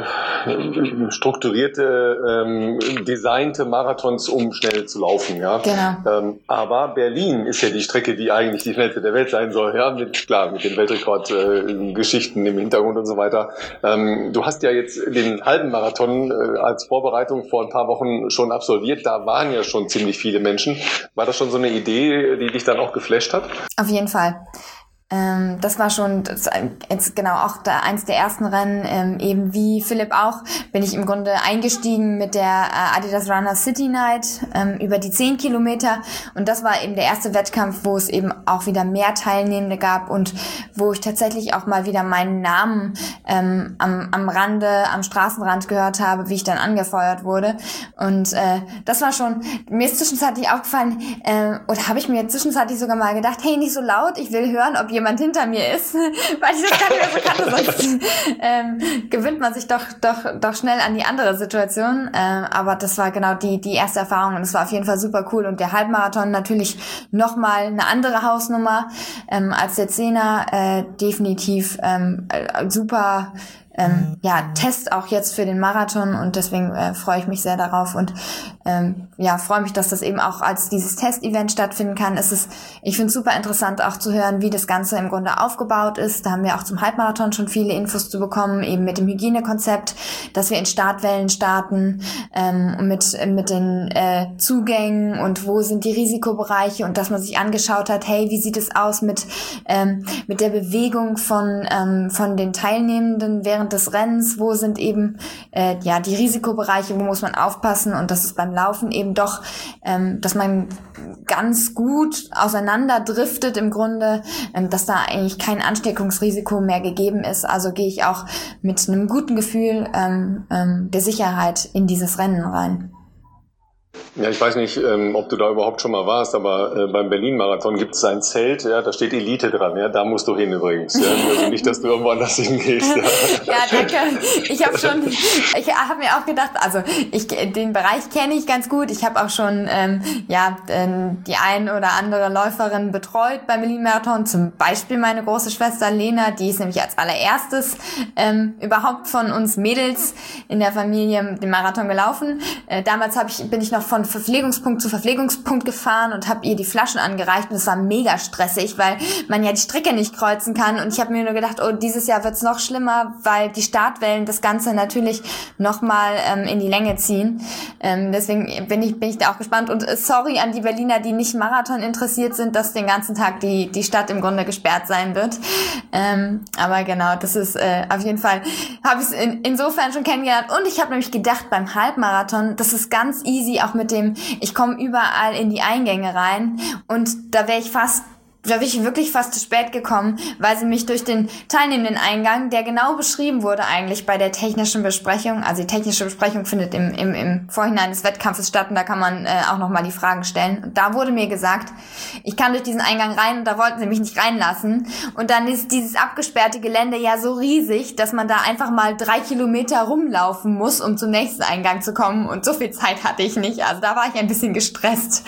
strukturierte, ähm, designte Marathons, um schnell zu laufen, ja. Genau. Ähm, aber Berlin ist ja die Strecke, die eigentlich die schnellste der Welt sein soll, ja, mit, klar, mit den Weltrekord-Geschichten äh, im Hintergrund und so weiter. Ähm, du hast ja jetzt den halben Marathon äh, als Vorbereitung vor ein paar Wochen schon absolviert, da waren ja schon ziemlich viele Menschen. War das schon so eine Idee, die dich dann auch geflasht hat? Auf jeden Fall. Ähm, das war schon das, jetzt genau auch da, eins der ersten Rennen, ähm, eben wie Philipp auch, bin ich im Grunde eingestiegen mit der äh, Adidas Runner City Night ähm, über die zehn Kilometer und das war eben der erste Wettkampf, wo es eben auch wieder mehr Teilnehmende gab und wo ich tatsächlich auch mal wieder meinen Namen ähm, am, am Rande, am Straßenrand gehört habe, wie ich dann angefeuert wurde und äh, das war schon, mir ist zwischenzeitlich aufgefallen, äh, oder habe ich mir zwischenzeitlich sogar mal gedacht, hey, nicht so laut, ich will hören, ob jemand hinter mir ist, weil ich das gar nicht mehr so kannte, sonst ähm, gewöhnt man sich doch doch doch schnell an die andere Situation, äh, aber das war genau die die erste Erfahrung und es war auf jeden Fall super cool und der Halbmarathon natürlich nochmal eine andere Hausnummer ähm, als der Zehner, äh, definitiv ähm, äh, super Ähm, ja, Test auch jetzt für den Marathon und deswegen äh, freue ich mich sehr darauf und ähm, ja, freue mich, dass das eben auch als dieses Testevent stattfinden kann. Es ist, ich finde es super interessant auch zu hören, wie das Ganze im Grunde aufgebaut ist. Da haben wir auch zum Halbmarathon schon viele Infos zu bekommen, eben mit dem Hygienekonzept, dass wir in Startwellen starten ähm, und mit, mit den äh, Zugängen und wo sind die Risikobereiche und dass man sich angeschaut hat, hey, wie sieht es aus mit, ähm, mit der Bewegung von, ähm, von den Teilnehmenden während des Rennens, wo sind eben äh, ja die Risikobereiche, wo muss man aufpassen und das ist beim Laufen eben doch, ähm, dass man ganz gut auseinander driftet im Grunde, ähm, dass da eigentlich kein Ansteckungsrisiko mehr gegeben ist. Also gehe ich auch mit einem guten Gefühl ähm, ähm, der Sicherheit in dieses Rennen rein. Ja, ich weiß nicht, ähm, ob du da überhaupt schon mal warst, aber äh, beim Berlin-Marathon gibt es ein Zelt, ja, da steht Elite dran, ja, da musst du hin übrigens. Ja? Also nicht, dass du irgendwo anders hingehst. Ja, ja danke. Ich habe schon, ich habe mir auch gedacht, also ich den Bereich kenne ich ganz gut. Ich habe auch schon ähm, ja ähm, die ein oder andere Läuferin betreut beim Berlin-Marathon. Zum Beispiel meine große Schwester Lena, die ist nämlich als allererstes ähm, überhaupt von uns Mädels in der Familie den Marathon gelaufen. Äh, damals habe ich bin ich noch von Verpflegungspunkt zu Verpflegungspunkt gefahren und habe ihr die Flaschen angereicht und es war mega stressig, weil man ja die Strecke nicht kreuzen kann und ich habe mir nur gedacht, oh, dieses Jahr wird's noch schlimmer, weil die Startwellen das Ganze natürlich nochmal ähm, in die Länge ziehen. Ähm, deswegen bin ich bin ich da auch gespannt und äh, sorry an die Berliner, die nicht Marathon interessiert sind, dass den ganzen Tag die die Stadt im Grunde gesperrt sein wird. Ähm, aber genau, das ist äh, auf jeden Fall, habe ich es in, insofern schon kennengelernt und ich habe nämlich gedacht beim Halbmarathon, das ist ganz easy, auch mit dem, ich komme überall in die Eingänge rein und da wäre ich fast da bin ich wirklich fast zu spät gekommen, weil sie mich durch den teilnehmenden Eingang, der genau beschrieben wurde eigentlich bei der technischen Besprechung, also die technische Besprechung findet im, im, im Vorhinein des Wettkampfes statt und da kann man äh, auch nochmal die Fragen stellen. Und da wurde mir gesagt, ich kann durch diesen Eingang rein und da wollten sie mich nicht reinlassen. Und dann ist dieses abgesperrte Gelände ja so riesig, dass man da einfach mal drei Kilometer rumlaufen muss, um zum nächsten Eingang zu kommen. Und so viel Zeit hatte ich nicht. Also da war ich ein bisschen gestresst.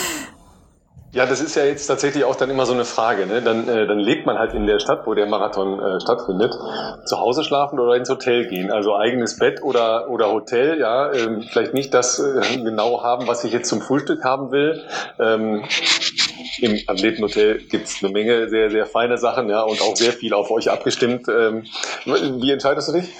Ja, das ist ja jetzt tatsächlich auch dann immer so eine Frage, ne? Dann, äh, dann lebt man halt in der Stadt, wo der Marathon äh, stattfindet. Zu Hause schlafen oder ins Hotel gehen, also eigenes Bett oder oder Hotel, ja, ähm, vielleicht nicht das äh, genau haben, was ich jetzt zum Frühstück haben will. Ähm, Im Athletenhotel gibt's eine Menge sehr, sehr feine Sachen, ja, und auch sehr viel auf euch abgestimmt. Ähm, wie entscheidest du dich?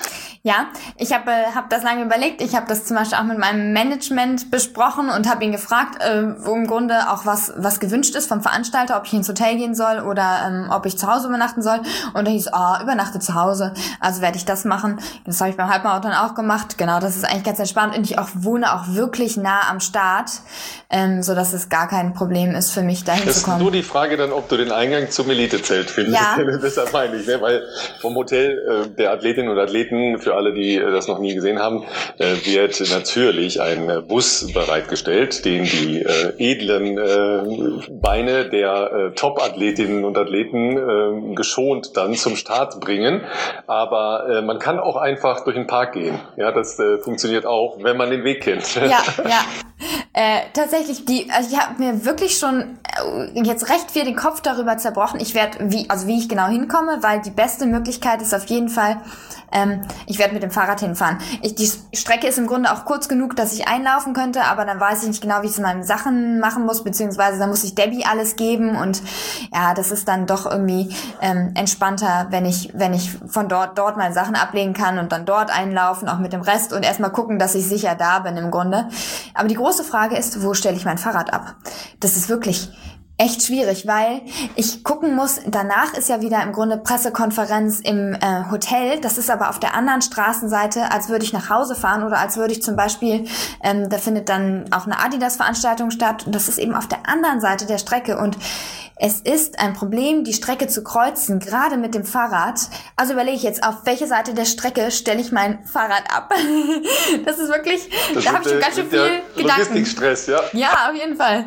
Ja, ich habe äh, hab das lange überlegt. Ich habe das zum Beispiel auch mit meinem Management besprochen und habe ihn gefragt, äh, wo im Grunde auch was was gewünscht ist vom Veranstalter, ob ich ins Hotel gehen soll oder ähm, ob ich zu Hause übernachten soll. Und da hieß, ah, oh, übernachte zu Hause. Also werde ich das machen. Das habe ich beim Halbmarathon auch gemacht. Genau, das ist eigentlich ganz entspannt. Und ich auch wohne auch wirklich nah am Start, ähm, so dass es gar kein Problem ist für mich, dahin das zu kommen. Das ist nur die Frage dann, ob du den Eingang zum Elitezelt findest. Ja. Deshalb meine ich, ne? Weil vom Hotel äh, der Athletinnen und Athleten, für alle, die äh, das noch nie gesehen haben, äh, wird natürlich ein äh, Bus bereitgestellt, den die äh, edlen äh, Beine der äh, Top-Athletinnen und Athleten äh, geschont dann zum Start bringen. Aber äh, man kann auch einfach durch den Park gehen. Ja, das äh, funktioniert auch, wenn man den Weg kennt. Ja, ja. Äh, tatsächlich, die, also ich habe mir wirklich schon äh, jetzt recht viel den Kopf darüber zerbrochen. Ich werde, wie, also wie ich genau hinkomme, weil die beste Möglichkeit ist auf jeden Fall, ähm, ich werde mit dem Fahrrad hinfahren. Ich, die Strecke ist im Grunde auch kurz genug, dass ich einlaufen könnte, aber dann weiß ich nicht genau, wie ich es in meinen Sachen machen muss, beziehungsweise dann muss ich Debbie alles geben und ja, das ist dann doch irgendwie ähm, entspannter, wenn ich, wenn ich von dort, dort meine Sachen ablegen kann und dann dort einlaufen, auch mit dem Rest und erstmal gucken, dass ich sicher da bin im Grunde. Aber die große Frage ist, wo stelle ich mein Fahrrad ab? Das ist wirklich echt schwierig, weil ich gucken muss, danach ist ja wieder im Grunde Pressekonferenz im äh, Hotel, das ist aber auf der anderen Straßenseite, als würde ich nach Hause fahren oder als würde ich zum Beispiel, ähm, da findet dann auch eine Adidas-Veranstaltung statt und das ist eben auf der anderen Seite der Strecke und es ist ein Problem, die Strecke zu kreuzen, gerade mit dem Fahrrad. Also überlege ich jetzt, auf welche Seite der Strecke stelle ich mein Fahrrad ab? Das ist wirklich, das da habe ich schon ganz schön viel Gedanken. Logistikstress, ja. Ja, auf jeden Fall.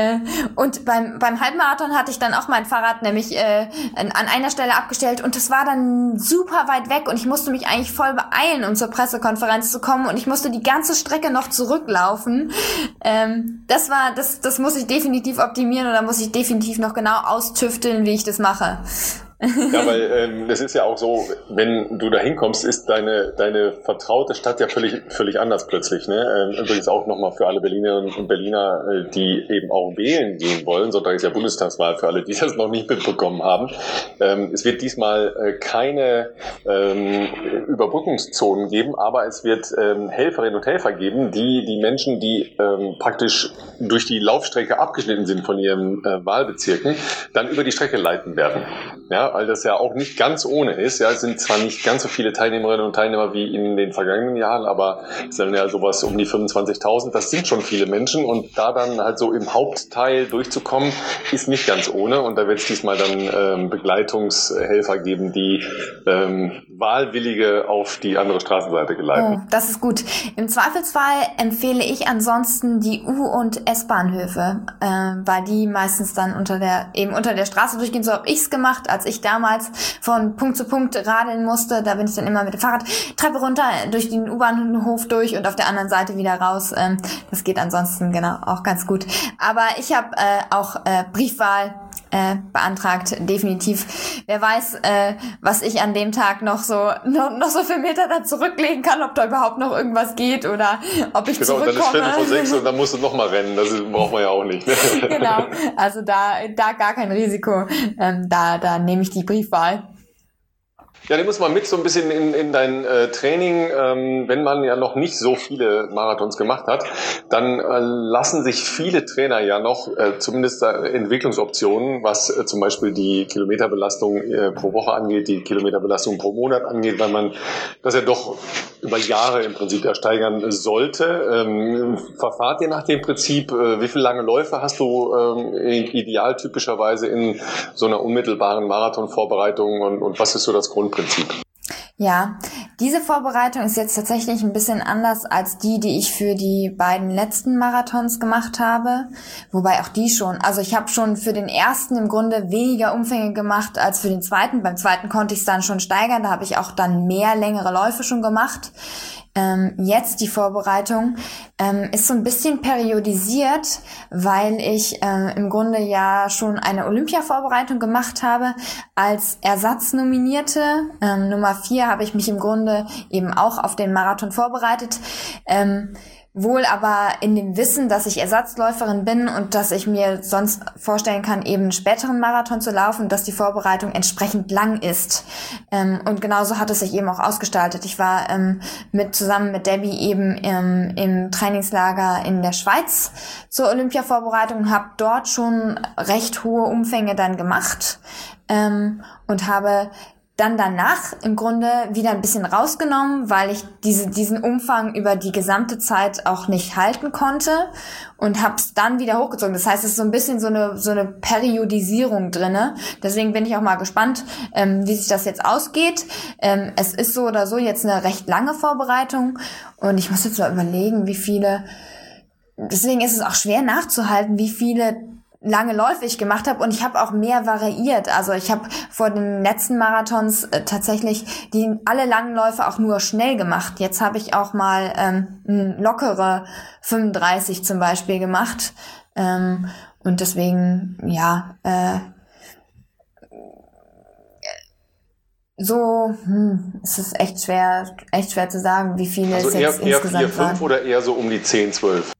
Und beim beim Halbmarathon hatte ich dann auch mein Fahrrad nämlich äh, an einer Stelle abgestellt und das war dann super weit weg und ich musste mich eigentlich voll beeilen, um zur Pressekonferenz zu kommen und ich musste die ganze Strecke noch zurücklaufen. Ähm, das war, das, das muss ich definitiv optimieren und da muss ich definitiv noch genau austüfteln, wie ich das mache. Ja, weil ähm, es ist ja auch so, wenn du da hinkommst, ist deine deine vertraute Stadt ja völlig völlig anders plötzlich. Ne? Ähm, übrigens auch nochmal für alle Berlinerinnen und Berliner, äh, die eben auch wählen gehen wollen. Sonntag ist ja Bundestagswahl für alle, die das noch nicht mitbekommen haben. Ähm, es wird diesmal äh, keine ähm, Überbrückungszonen geben, aber es wird ähm, Helferinnen und Helfer geben, die die Menschen, die ähm, praktisch durch die Laufstrecke abgeschnitten sind von ihren äh, Wahlbezirken, dann über die Strecke leiten werden. Ja, weil das ja auch nicht ganz ohne ist. Ja, es sind zwar nicht ganz so viele Teilnehmerinnen und Teilnehmer wie in den vergangenen Jahren, aber es sind ja sowas um die fünfundzwanzigtausend. Das sind schon viele Menschen und da dann halt so im Hauptteil durchzukommen, ist nicht ganz ohne. Und da wird es diesmal dann ähm, Begleitungshelfer geben, die ähm, Wahlwillige auf die andere Straßenseite geleiten. Oh, das ist gut. Im Zweifelsfall empfehle ich ansonsten die U- und S-Bahnhöfe, äh, weil die meistens dann unter der eben unter der Straße durchgehen. So habe ich's gemacht, als ich damals von Punkt zu Punkt radeln musste. Da bin ich dann immer mit dem Fahrrad Treppe runter, durch den U-Bahnhof durch und auf der anderen Seite wieder raus. Ähm, das geht ansonsten genau auch ganz gut. Aber ich habe äh, auch äh, Briefwahl äh, beantragt, definitiv. Wer weiß, äh, was ich an dem Tag noch so noch, noch so viele Meter da zurücklegen kann, ob da überhaupt noch irgendwas geht oder ob ich genau, zurückkomme. Genau, dann ist Viertel vor sechs und dann musst du noch mal rennen. Das braucht man ja auch nicht. Ne? Genau, also da da gar kein Risiko. Ähm, da da nehme ich die Briefwahl. Ja, den muss man mit so ein bisschen in, in dein äh, Training, ähm, wenn man ja noch nicht so viele Marathons gemacht hat, dann äh, lassen sich viele Trainer ja noch äh, zumindest äh, Entwicklungsoptionen, was äh, zum Beispiel die Kilometerbelastung äh, pro Woche angeht, die Kilometerbelastung pro Monat angeht, weil man das ja doch über Jahre im Prinzip ersteigern sollte. Ähm, verfahrt ihr nach dem Prinzip, äh, wie viele lange Läufe hast du ähm, ideal typischerweise in so einer unmittelbaren Marathonvorbereitung und, und was ist so das Grundprinzip? Ja, diese Vorbereitung ist jetzt tatsächlich ein bisschen anders als die, die ich für die beiden letzten Marathons gemacht habe. Wobei auch die schon, also ich habe schon für den ersten im Grunde weniger Umfänge gemacht als für den zweiten. Beim zweiten konnte ich es dann schon steigern, da habe ich auch dann mehr längere Läufe schon gemacht. Ähm, jetzt die Vorbereitung ähm, ist so ein bisschen periodisiert, weil ich äh, im Grunde ja schon eine Olympia-Vorbereitung gemacht habe als Ersatznominierte. Ähm, Nummer vier habe ich mich im Grunde eben auch auf den Marathon vorbereitet. Ähm, wohl aber in dem Wissen, dass ich Ersatzläuferin bin und dass ich mir sonst vorstellen kann, eben einen späteren Marathon zu laufen, dass die Vorbereitung entsprechend lang ist. Ähm, und genauso hat es sich eben auch ausgestaltet. Ich war ähm, mit zusammen mit Debbie eben im, im Trainingslager in der Schweiz zur Olympia-Vorbereitung und habe dort schon recht hohe Umfänge dann gemacht ähm, und habe dann danach im Grunde wieder ein bisschen rausgenommen, weil ich diese, diesen Umfang über die gesamte Zeit auch nicht halten konnte und habe es dann wieder hochgezogen. Das heißt, es ist so ein bisschen so eine so eine Periodisierung drinne. Deswegen bin ich auch mal gespannt, ähm, wie sich das jetzt ausgeht. Ähm, es ist so oder so jetzt eine recht lange Vorbereitung und ich muss jetzt mal überlegen, wie viele. Deswegen ist es auch schwer nachzuhalten, wie viele lange Läufe ich gemacht habe und ich habe auch mehr variiert. Also ich habe vor den letzten Marathons äh, tatsächlich die alle langen Läufe auch nur schnell gemacht. Jetzt habe ich auch mal ähm, lockere fünfunddreißig zum Beispiel gemacht ähm, und deswegen ja äh, so hm, es ist echt schwer echt schwer zu sagen, wie viele also es jetzt eher, insgesamt eher vier, fünf waren. Oder eher so um die zehn, zwölf?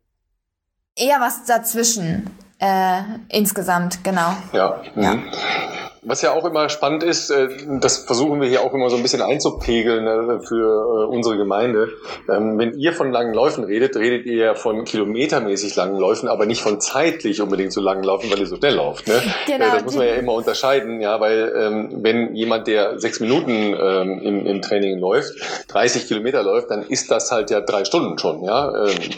Eher was dazwischen. Äh, insgesamt, genau. Ja. ja. Mhm. Was ja auch immer spannend ist, das versuchen wir hier auch immer so ein bisschen einzupegeln für unsere Gemeinde. Wenn ihr von langen Läufen redet, redet ihr ja von kilometermäßig langen Läufen, aber nicht von zeitlich unbedingt so langen Laufen, weil ihr so schnell lauft. Ne? Genau, das muss man ja immer unterscheiden, ja, weil wenn jemand, der sechs Minuten im, im Training läuft, dreißig Kilometer läuft, dann ist das halt ja drei Stunden schon. Ja,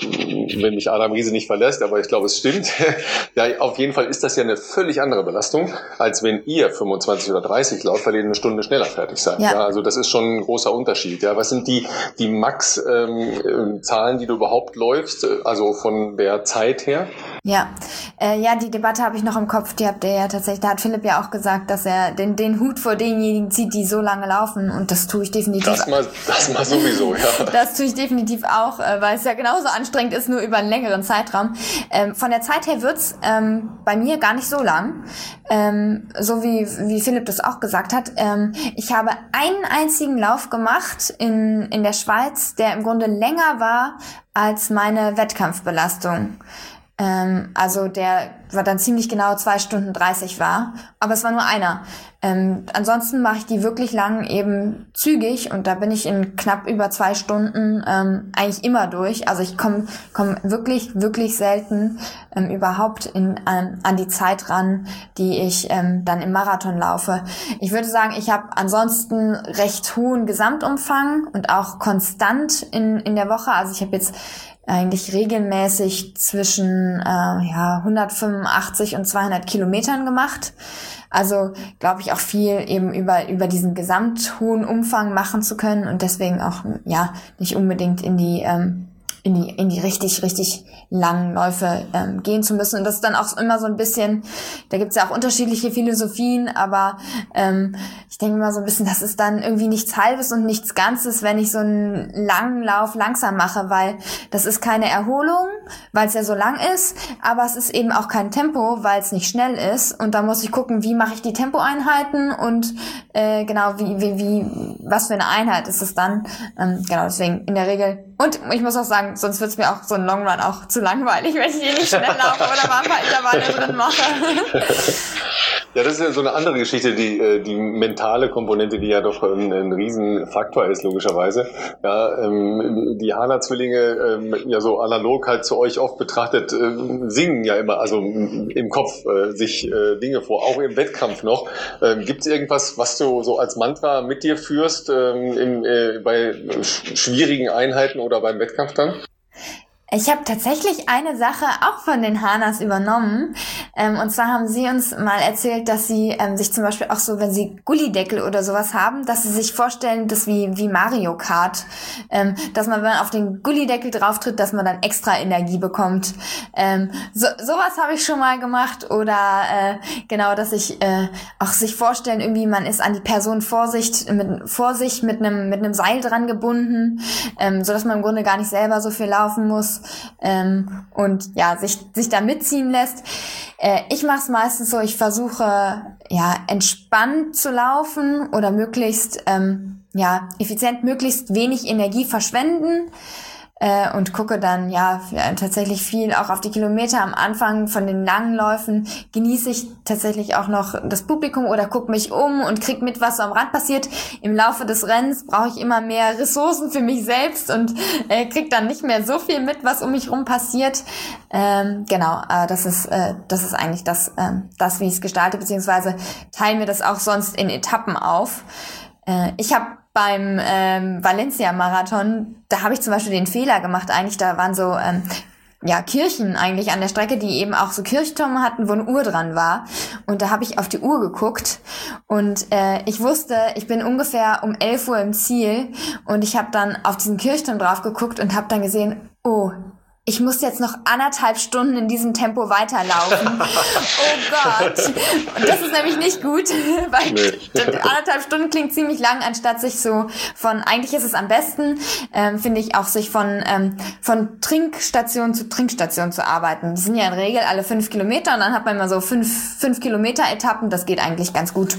wenn mich Adam Riese nicht verlässt, aber ich glaube, es stimmt. Ja, auf jeden Fall ist das ja eine völlig andere Belastung, als wenn ihr fünfundzwanzig oder dreißig lauft, weil ihr eine Stunde schneller fertig seid. Ja. Ja, also das ist schon ein großer Unterschied. Ja, was sind die die Max-Zahlen, ähm, die du überhaupt läufst, also von der Zeit her? Ja, äh, ja, die Debatte habe ich noch im Kopf. Die habt ihr ja tatsächlich. Da hat Philipp ja auch gesagt, dass er den den Hut vor denjenigen zieht, die so lange laufen. Und das tue ich definitiv. Das mal, das mal sowieso, ja. Das tue ich definitiv auch, äh, weil es ja genauso anstrengend ist, nur über einen längeren Zeitraum. Ähm, von der Zeit her wird's ähm, bei mir gar nicht so lang, ähm, so wie wie Philipp das auch gesagt hat. Ähm, ich habe einen einzigen Lauf gemacht in in der Schweiz, der im Grunde länger war als meine Wettkampfbelastung. Ähm, also der war dann ziemlich genau zwei Stunden dreißig war, aber es war nur einer. Ähm, ansonsten mache ich die wirklich lang eben zügig und da bin ich in knapp über zwei Stunden ähm, eigentlich immer durch. Also ich komme komm wirklich, wirklich selten ähm, überhaupt in, ähm, an die Zeit ran, die ich ähm, dann im Marathon laufe. Ich würde sagen, ich habe ansonsten recht hohen Gesamtumfang und auch konstant in, in der Woche. Also ich habe jetzt eigentlich regelmäßig zwischen äh, ja hundertfünfundachtzig und zweihundert Kilometern gemacht. Also glaube ich auch viel eben über über diesen gesamt hohen Umfang machen zu können und deswegen auch ja nicht unbedingt in die ähm, in die in die richtig richtig langen Läufe ähm, gehen zu müssen. Und das ist dann auch immer so ein bisschen, da gibt's ja auch unterschiedliche Philosophien, aber ähm, ich denke mal so ein bisschen, das ist dann irgendwie nichts Halbes und nichts Ganzes, wenn ich so einen langen Lauf langsam mache, weil das ist keine Erholung, weil es ja so lang ist, aber es ist eben auch kein Tempo, weil es nicht schnell ist. Und da muss ich gucken, wie mache ich die Tempoeinheiten und äh, genau, wie, wie, wie, was für eine Einheit ist es dann. Ähm, genau, deswegen in der Regel. Und ich muss auch sagen, sonst wird's mir auch so ein Long Run auch zu langweilig, wenn ich hier nicht schnell laufe oder mal ein paar Intervalle drin mache. Ja, das ist ja so eine andere Geschichte, die die mentale Komponente, die ja doch ein, ein Riesenfaktor ist, logischerweise. Ja, ähm, die Hana-Zwillinge, ähm, ja so analog halt zu euch oft betrachtet, äh, singen ja immer, also im Kopf äh, sich äh, Dinge vor, auch im Wettkampf noch. Ähm, Gibt es irgendwas, was du so als Mantra mit dir führst ähm, im, äh, bei schwierigen Einheiten oder beim Wettkampf dann? Ich habe tatsächlich eine Sache auch von den Hanas übernommen. Ähm, und zwar haben sie uns mal erzählt, dass sie ähm, sich zum Beispiel auch so, wenn sie Gullideckel oder sowas haben, dass sie sich vorstellen, das wie wie Mario Kart, ähm, dass man, wenn man auf den Gullideckel drauftritt, dass man dann extra Energie bekommt. Ähm, so sowas habe ich schon mal gemacht. Oder äh, genau, dass ich äh, auch sich vorstellen, irgendwie man ist an die Person Vorsicht mit vor sich mit einem mit einem Seil dran gebunden, ähm, so dass man im Grunde gar nicht selber so viel laufen muss. Ähm, und ja, sich sich da mitziehen lässt. Äh, ich mache es meistens so, ich versuche ja entspannt zu laufen oder möglichst ähm, ja effizient, möglichst wenig Energie verschwenden. äh, und gucke dann ja tatsächlich viel auch auf die Kilometer. Am Anfang von den langen Läufen genieße ich tatsächlich auch noch das Publikum oder gucke mich um und krieg mit, was so am Rand passiert. Im Laufe des Rennens brauche ich immer mehr Ressourcen für mich selbst und äh, krieg dann nicht mehr so viel mit, was um mich rum passiert. Ähm, genau, äh, das ist äh, das ist eigentlich das, äh, das wie ich es gestalte, beziehungsweise teilen wir das auch sonst in Etappen auf. Äh, ich habe beim ähm, Valencia-Marathon, da habe ich zum Beispiel den Fehler gemacht, eigentlich, da waren so ähm, ja Kirchen eigentlich an der Strecke, die eben auch so Kirchtürme hatten, wo eine Uhr dran war. Und da habe ich auf die Uhr geguckt und äh, ich wusste, ich bin ungefähr um elf Uhr im Ziel und ich habe dann auf diesen Kirchturm drauf geguckt und habe dann gesehen, oh, ich muss jetzt noch anderthalb Stunden in diesem Tempo weiterlaufen. Oh Gott. Und das ist nämlich nicht gut, weil nee. anderthalb Stunden klingt ziemlich lang, anstatt sich so von, eigentlich ist es am besten, ähm, finde ich, auch sich von ähm, von Trinkstation zu Trinkstation zu arbeiten. Die sind ja in der Regel alle fünf Kilometer und dann hat man immer so fünf, fünf Kilometer Etappen. Das geht eigentlich ganz gut.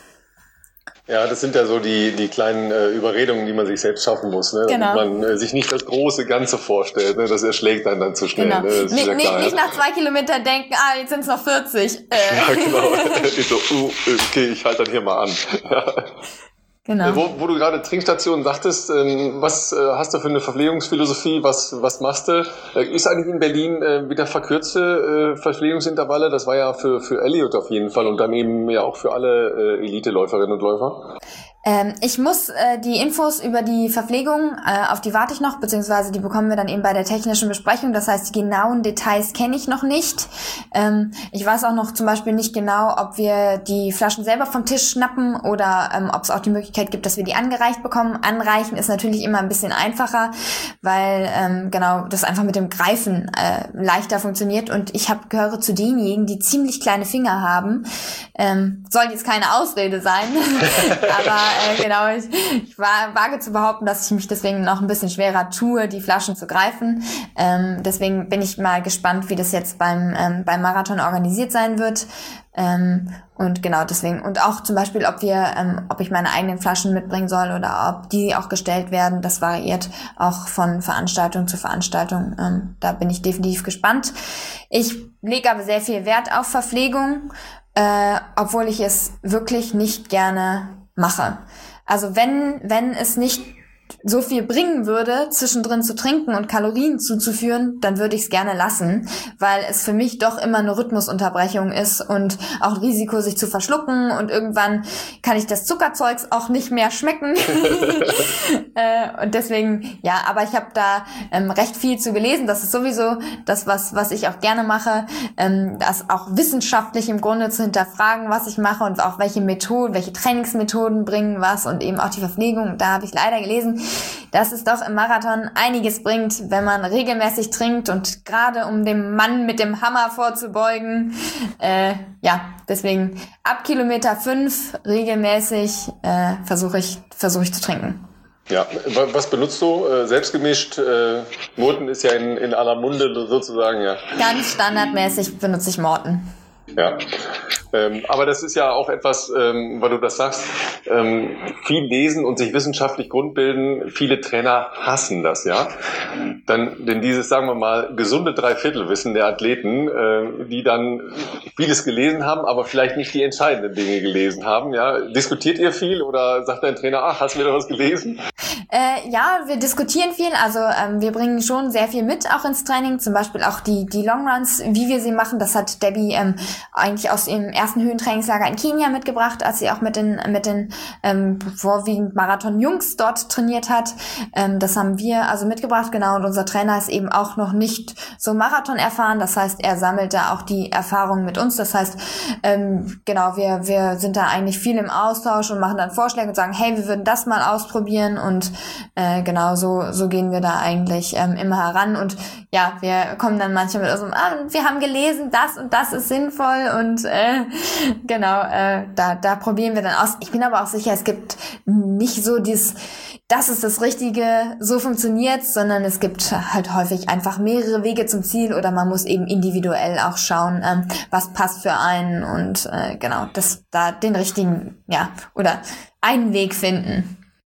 Ja, das sind ja so die die kleinen äh, Überredungen, die man sich selbst schaffen muss, ne? Genau. Damit man äh, sich nicht das große Ganze vorstellt, ne? Das erschlägt einen dann zu schnell. Genau. Ne? Das ist nicht, ja klar, nicht, nicht ja. nach zwei Kilometern denken, ah, jetzt sind es noch vierzig. Äh. Ja, genau. Ich so, uh, okay, ich halte dann hier mal an. Ja. Genau. Wo, wo du gerade Trinkstationen sagtest, ähm, was äh, hast du für eine Verpflegungsphilosophie, was was machst du? Äh, ist eigentlich in Berlin äh, wieder verkürzte äh, Verpflegungsintervalle? Das war ja für für Elliot auf jeden Fall und dann eben ja auch für alle äh, Elite-Läuferinnen und Läufer. Ähm, ich muss äh, die Infos über die Verpflegung, äh, auf die warte ich noch, beziehungsweise die bekommen wir dann eben bei der technischen Besprechung. Das heißt, die genauen Details kenne ich noch nicht. Ähm, ich weiß auch noch zum Beispiel nicht genau, ob wir die Flaschen selber vom Tisch schnappen oder ähm, ob es auch die Möglichkeit gibt, dass wir die angereicht bekommen. Anreichen ist natürlich immer ein bisschen einfacher, weil ähm, genau das einfach mit dem Greifen äh, leichter funktioniert. Und ich hab, gehöre zu denjenigen, die ziemlich kleine Finger haben. Ähm, soll jetzt keine Ausrede sein, aber Äh, genau, ich, ich war, wage zu behaupten, dass ich mich deswegen noch ein bisschen schwerer tue, die Flaschen zu greifen. Ähm, deswegen bin ich mal gespannt, wie das jetzt beim ähm, beim Marathon organisiert sein wird. Ähm, und genau deswegen. Und auch zum Beispiel, ob wir, ähm, ob ich meine eigenen Flaschen mitbringen soll oder ob die auch gestellt werden, das variiert auch von Veranstaltung zu Veranstaltung. Ähm, da bin ich definitiv gespannt. Ich lege aber sehr viel Wert auf Verpflegung, äh, obwohl ich es wirklich nicht gerne mache. Also wenn wenn es nicht so viel bringen würde, zwischendrin zu trinken und Kalorien zuzuführen, dann würde ich es gerne lassen, weil es für mich doch immer eine Rhythmusunterbrechung ist und auch ein Risiko, sich zu verschlucken und irgendwann kann ich das Zuckerzeugs auch nicht mehr schmecken. äh, und deswegen, ja, aber ich habe da ähm, recht viel zu gelesen. Das ist sowieso das, was was ich auch gerne mache, ähm, das auch wissenschaftlich im Grunde zu hinterfragen, was ich mache und auch welche Methoden, welche Trainingsmethoden bringen was und eben auch die Verpflegung. Da habe ich leider gelesen, dass es doch im Marathon einiges bringt, wenn man regelmäßig trinkt und gerade um dem Mann mit dem Hammer vorzubeugen. Äh, ja, deswegen ab Kilometer fünf regelmäßig äh, versuche ich, versuche ich zu trinken. Ja, was benutzt du? Äh, selbstgemischt? Äh, Morten ist ja in, in aller Munde sozusagen, ja. Ganz standardmäßig benutze ich Morten. Ja, ähm, aber das ist ja auch etwas, ähm, weil du das sagst, ähm, viel lesen und sich wissenschaftlich grundbilden, viele Trainer hassen das, ja. Dann, denn dieses, sagen wir mal, gesunde Dreiviertelwissen der Athleten, äh, die dann vieles gelesen haben, aber vielleicht nicht die entscheidenden Dinge gelesen haben, ja. Diskutiert ihr viel oder sagt dein Trainer, ach, hast du wieder was gelesen? Äh, ja, wir diskutieren viel, also ähm, wir bringen schon sehr viel mit, auch ins Training, zum Beispiel auch die die Longruns, wie wir sie machen, das hat Debbie ähm, eigentlich aus ihrem ersten Höhentrainingslager in Kenia mitgebracht, als sie auch mit den mit den ähm, vorwiegend Marathon-Jungs dort trainiert hat. Ähm, das haben wir also mitgebracht, genau, und unser Trainer ist eben auch noch nicht so Marathon erfahren, das heißt, er sammelt da auch die Erfahrung mit uns, das heißt, ähm, genau, wir wir sind da eigentlich viel im Austausch und machen dann Vorschläge und sagen, hey, wir würden das mal ausprobieren und äh, genau so so gehen wir da eigentlich ähm, immer heran und ja, wir kommen dann manchmal mit so, ah, wir haben gelesen, das und das ist sinnvoll und äh, genau, äh, da da probieren wir dann aus. Ich bin aber auch sicher, es gibt nicht so dieses, das ist das Richtige, so funktioniert, sondern es gibt halt häufig einfach mehrere Wege zum Ziel oder man muss eben individuell auch schauen, ähm, was passt für einen und äh, genau, das da den richtigen, ja, oder einen Weg finden.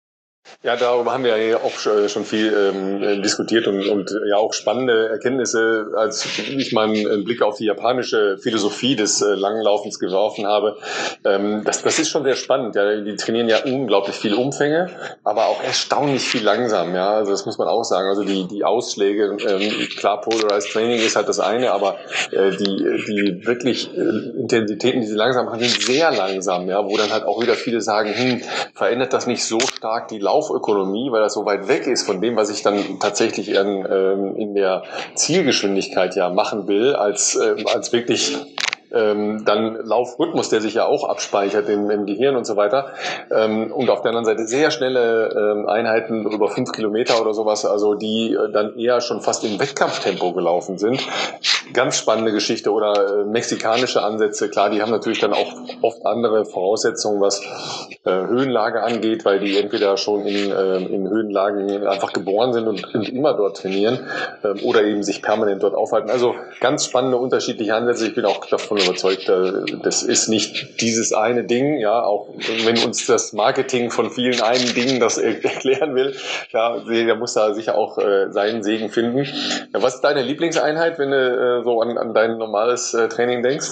Ja, darüber haben wir ja auch schon viel ähm, diskutiert und, und ja auch spannende Erkenntnisse, als ich mal einen Blick auf die japanische Philosophie des äh, Langlaufens geworfen habe. Ähm, das, das ist schon sehr spannend. Ja, die trainieren ja unglaublich viele Umfänge, aber auch erstaunlich viel langsam. Ja, also das muss man auch sagen. Also die die Ausschläge, ähm, klar, Polarized Training ist halt das eine, aber äh, die die wirklich äh, Intensitäten, die sie langsam machen, sind sehr langsam. Ja, wo dann halt auch wieder viele sagen, hm, verändert das nicht so stark die Lauf Ökonomie, weil das so weit weg ist von dem, was ich dann tatsächlich in, ähm, in der Zielgeschwindigkeit ja machen will, als, ähm, als wirklich ähm, dann Laufrhythmus, der sich ja auch abspeichert im, im Gehirn und so weiter. Ähm, und auf der anderen Seite sehr schnelle ähm, Einheiten über fünf Kilometer oder sowas, also die äh, dann eher schon fast im Wettkampftempo gelaufen sind. Ganz spannende Geschichte. Oder äh, mexikanische Ansätze, klar, die haben natürlich dann auch oft andere Voraussetzungen, was äh, Höhenlage angeht, weil die entweder schon in, äh, in Höhenlagen einfach geboren sind und, und immer dort trainieren äh, oder eben sich permanent dort aufhalten. Also ganz spannende, unterschiedliche Ansätze. Ich bin auch davon überzeugt, das ist nicht dieses eine Ding, ja, auch wenn uns das Marketing von vielen einen Dingen das erklären will, ja, der muss da sicher auch äh, seinen Segen finden. Ja, was ist deine Lieblingseinheit, wenn du äh, so an, an dein normales äh, Training denkst?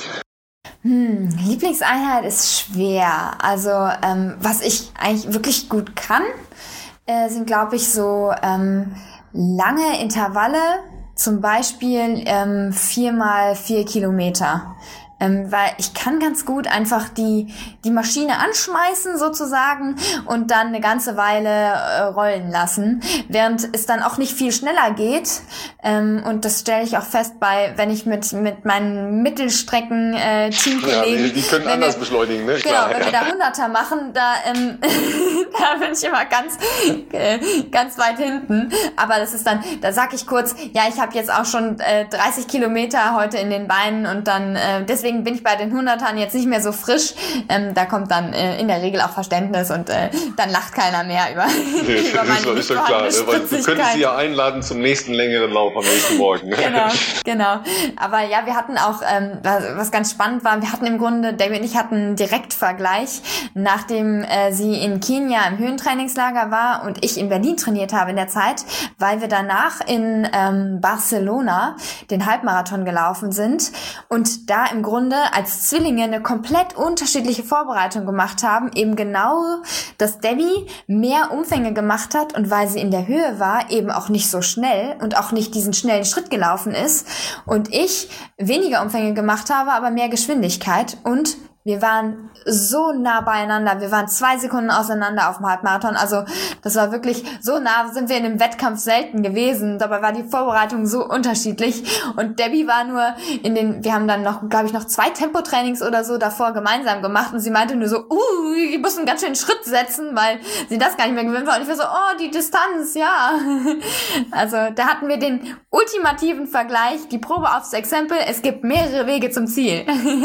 Hm, Lieblingseinheit ist schwer. Also ähm, was ich eigentlich wirklich gut kann, äh, sind, glaube ich, so ähm, lange Intervalle, zum Beispiel ähm, vier mal vier Kilometer. Ähm, weil ich kann ganz gut einfach die die Maschine anschmeißen sozusagen und dann eine ganze Weile äh, rollen lassen, während es dann auch nicht viel schneller geht. Ähm, und das stelle ich auch fest bei, wenn ich mit mit meinen Mittelstrecken äh, Teamkollegen, ja, die, die können anders wir, beschleunigen, ne? Genau, Klar, wenn ja. wir da Hunderter machen, da ähm, da bin ich immer ganz äh, ganz weit hinten. Aber das ist dann, da sag ich kurz, ja, ich habe jetzt auch schon äh, dreißig Kilometer heute in den Beinen und dann äh, deswegen Deswegen bin ich bei den Hundertern jetzt nicht mehr so frisch. Ähm, da kommt dann äh, in der Regel auch Verständnis und äh, dann lacht keiner mehr über, nee, über meine ist, ist schon klar, ne? Weil du könntest sie ja einladen zum nächsten längeren Lauf am nächsten Morgen. Ne? Genau, genau. Aber ja, wir hatten auch, ähm, was ganz spannend war, wir hatten im Grunde, David und ich hatten einen Direktvergleich, nachdem äh, sie in Kenia im Höhentrainingslager war und ich in Berlin trainiert habe in der Zeit, weil wir danach in ähm, Barcelona den Halbmarathon gelaufen sind und da im Grunde als Zwillinge eine komplett unterschiedliche Vorbereitung gemacht haben, eben genau, dass Debbie mehr Umfänge gemacht hat und weil sie in der Höhe war, eben auch nicht so schnell und auch nicht diesen schnellen Schritt gelaufen ist und ich weniger Umfänge gemacht habe, aber mehr Geschwindigkeit und wir waren so nah beieinander. Wir waren zwei Sekunden auseinander auf dem Halbmarathon. Also das war wirklich so nah, sind wir in einem Wettkampf selten gewesen. Dabei war die Vorbereitung so unterschiedlich. Und Debbie war nur in den, wir haben dann noch, glaube ich, noch zwei Tempotrainings oder so davor gemeinsam gemacht. Und sie meinte nur so, uh, ich muss einen ganz schönen Schritt setzen, weil sie das gar nicht mehr gewöhnt war. Und ich war so, oh, die Distanz, ja. Also da hatten wir den ultimativen Vergleich, die Probe aufs Exempel. Es gibt mehrere Wege zum Ziel.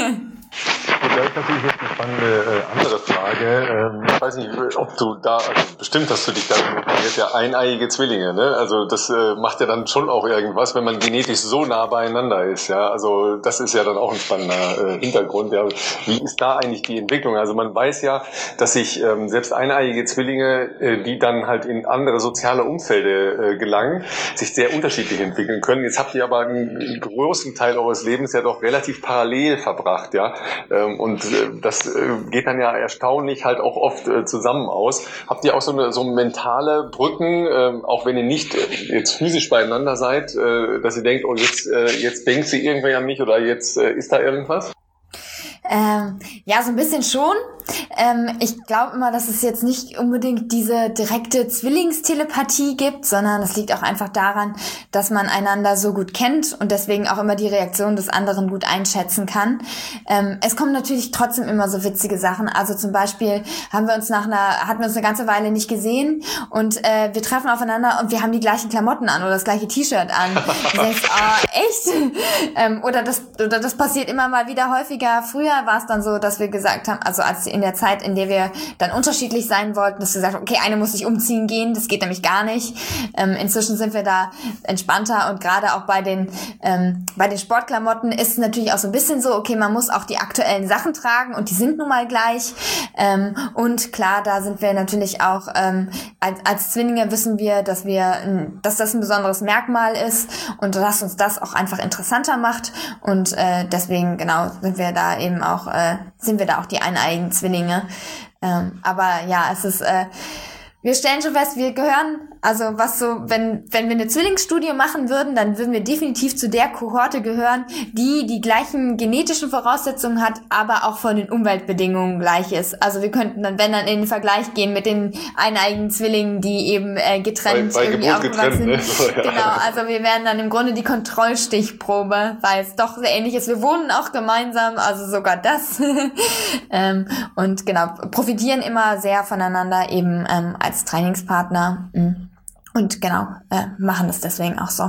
Und da ist natürlich jetzt eine spannende äh, andere Frage. Ähm, ich weiß nicht, ob du da, also bestimmt hast du dich da informiert, ja, eineiige Zwillinge, ne? Also das äh, macht ja dann schon auch irgendwas, wenn man genetisch so nah beieinander ist, ja. Also das ist ja dann auch ein spannender äh, Hintergrund, ja. Wie ist da eigentlich die Entwicklung? Also man weiß ja, dass sich ähm, selbst eineiige Zwillinge, äh, die dann halt in andere soziale Umfelder äh, gelangen, sich sehr unterschiedlich entwickeln können. Jetzt habt ihr aber einen großen Teil eures Lebens ja doch relativ parallel verbracht, ja. Und das geht dann ja erstaunlich halt auch oft zusammen aus. Habt ihr auch so eine so mentale Brücken, auch wenn ihr nicht jetzt physisch beieinander seid, dass ihr denkt, oh jetzt, jetzt denkt sie irgendwer an mich oder jetzt ist da irgendwas? Ähm, ja, so ein bisschen schon. Ähm, ich glaube immer, dass es jetzt nicht unbedingt diese direkte Zwillingstelepathie gibt, sondern es liegt auch einfach daran, dass man einander so gut kennt und deswegen auch immer die Reaktion des anderen gut einschätzen kann. Ähm, es kommen natürlich trotzdem immer so witzige Sachen. Also zum Beispiel haben wir uns nach einer, hatten wir uns eine ganze Weile nicht gesehen und äh, wir treffen aufeinander und wir haben die gleichen Klamotten an oder das gleiche T-Shirt an. Du denkst, oh, echt? ähm, oder das, oder das passiert immer mal wieder häufiger. Früher war es dann so, dass wir gesagt haben, also als in in der Zeit, in der wir dann unterschiedlich sein wollten, dass wir gesagt haben, okay, eine muss sich umziehen gehen, das geht nämlich gar nicht. Ähm, inzwischen sind wir da entspannter und gerade auch bei den ähm, bei den Sportklamotten ist es natürlich auch so ein bisschen so, okay, man muss auch die aktuellen Sachen tragen und die sind nun mal gleich. Ähm, und klar, da sind wir natürlich auch ähm, als, als Zwillinge wissen wir, dass wir, dass das ein besonderes Merkmal ist und dass uns das auch einfach interessanter macht und äh, deswegen genau sind wir da eben auch äh, sind wir da auch die eineiigen Zwillinge. Ähm, aber ja, es ist äh, wir stellen schon fest, wir gehören, also was so, wenn wenn wir eine Zwillingsstudie machen würden, dann würden wir definitiv zu der Kohorte gehören, die die gleichen genetischen Voraussetzungen hat, aber auch von den Umweltbedingungen gleich ist. Also wir könnten dann, wenn dann in den Vergleich gehen mit den eineiigen Zwillingen, die eben äh, getrennt bei, bei irgendwie aufgewachsen sind. Ne? So, ja. Genau, also wir wären dann im Grunde die Kontrollstichprobe, weil es doch sehr ähnlich ist. Wir wohnen auch gemeinsam, also sogar das. ähm, und genau, profitieren immer sehr voneinander eben ähm, als Trainingspartner. Und genau, äh, machen das deswegen auch so.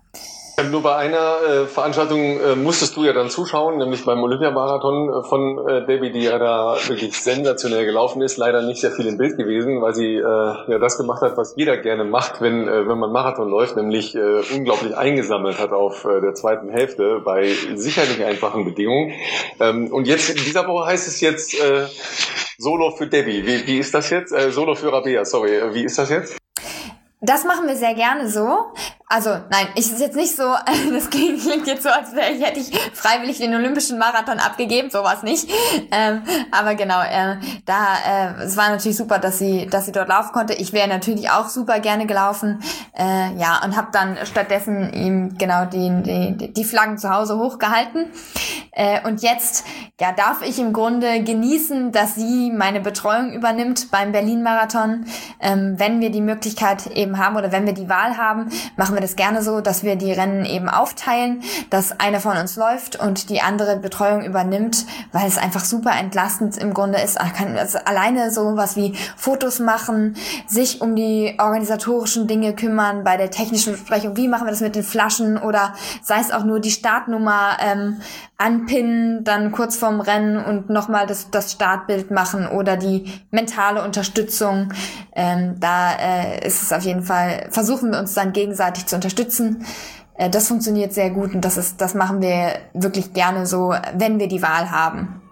Nur bei einer äh, Veranstaltung äh, musstest du ja dann zuschauen, nämlich beim Olympiamarathon äh, von äh, Debbie, die ja da wirklich sensationell gelaufen ist. Leider nicht sehr viel im Bild gewesen, weil sie äh, ja das gemacht hat, was jeder gerne macht, wenn äh, wenn man Marathon läuft, nämlich äh, unglaublich eingesammelt hat auf äh, der zweiten Hälfte bei sicherlich einfachen Bedingungen. Ähm, und jetzt in dieser Woche heißt es jetzt äh, Solo für Debbie. Wie, wie ist das jetzt? Äh, Solo für Rabea, sorry. Wie ist das jetzt? Das machen wir sehr gerne so. Also nein, ich ist jetzt nicht so, das klingt jetzt so, als wäre ich, hätte ich freiwillig den Olympischen Marathon abgegeben, sowas nicht. Ähm, aber genau, äh, da äh, es war natürlich super, dass sie, dass sie dort laufen konnte. Ich wäre natürlich auch super gerne gelaufen, äh, ja, und habe dann stattdessen ihm genau die die die Flaggen zu Hause hochgehalten. Äh, und jetzt, ja, darf ich im Grunde genießen, dass sie meine Betreuung übernimmt beim Berlin-Marathon. Ähm, wenn wir die Möglichkeit eben haben oder wenn wir die Wahl haben, machen wir das gerne so, dass wir die Rennen eben aufteilen, dass eine von uns läuft und die andere Betreuung übernimmt, weil es einfach super entlastend im Grunde ist. Man kann also alleine so was wie Fotos machen, sich um die organisatorischen Dinge kümmern, bei der technischen Besprechung, wie machen wir das mit den Flaschen oder sei es auch nur die Startnummer ähm, anpinnen, dann kurz vorm Rennen und nochmal das, das Startbild machen oder die mentale Unterstützung. Ähm, da äh, ist es auf jeden Fall, versuchen wir uns dann gegenseitig zu unterstützen. Äh, das funktioniert sehr gut und das ist, das machen wir wirklich gerne so, wenn wir die Wahl haben.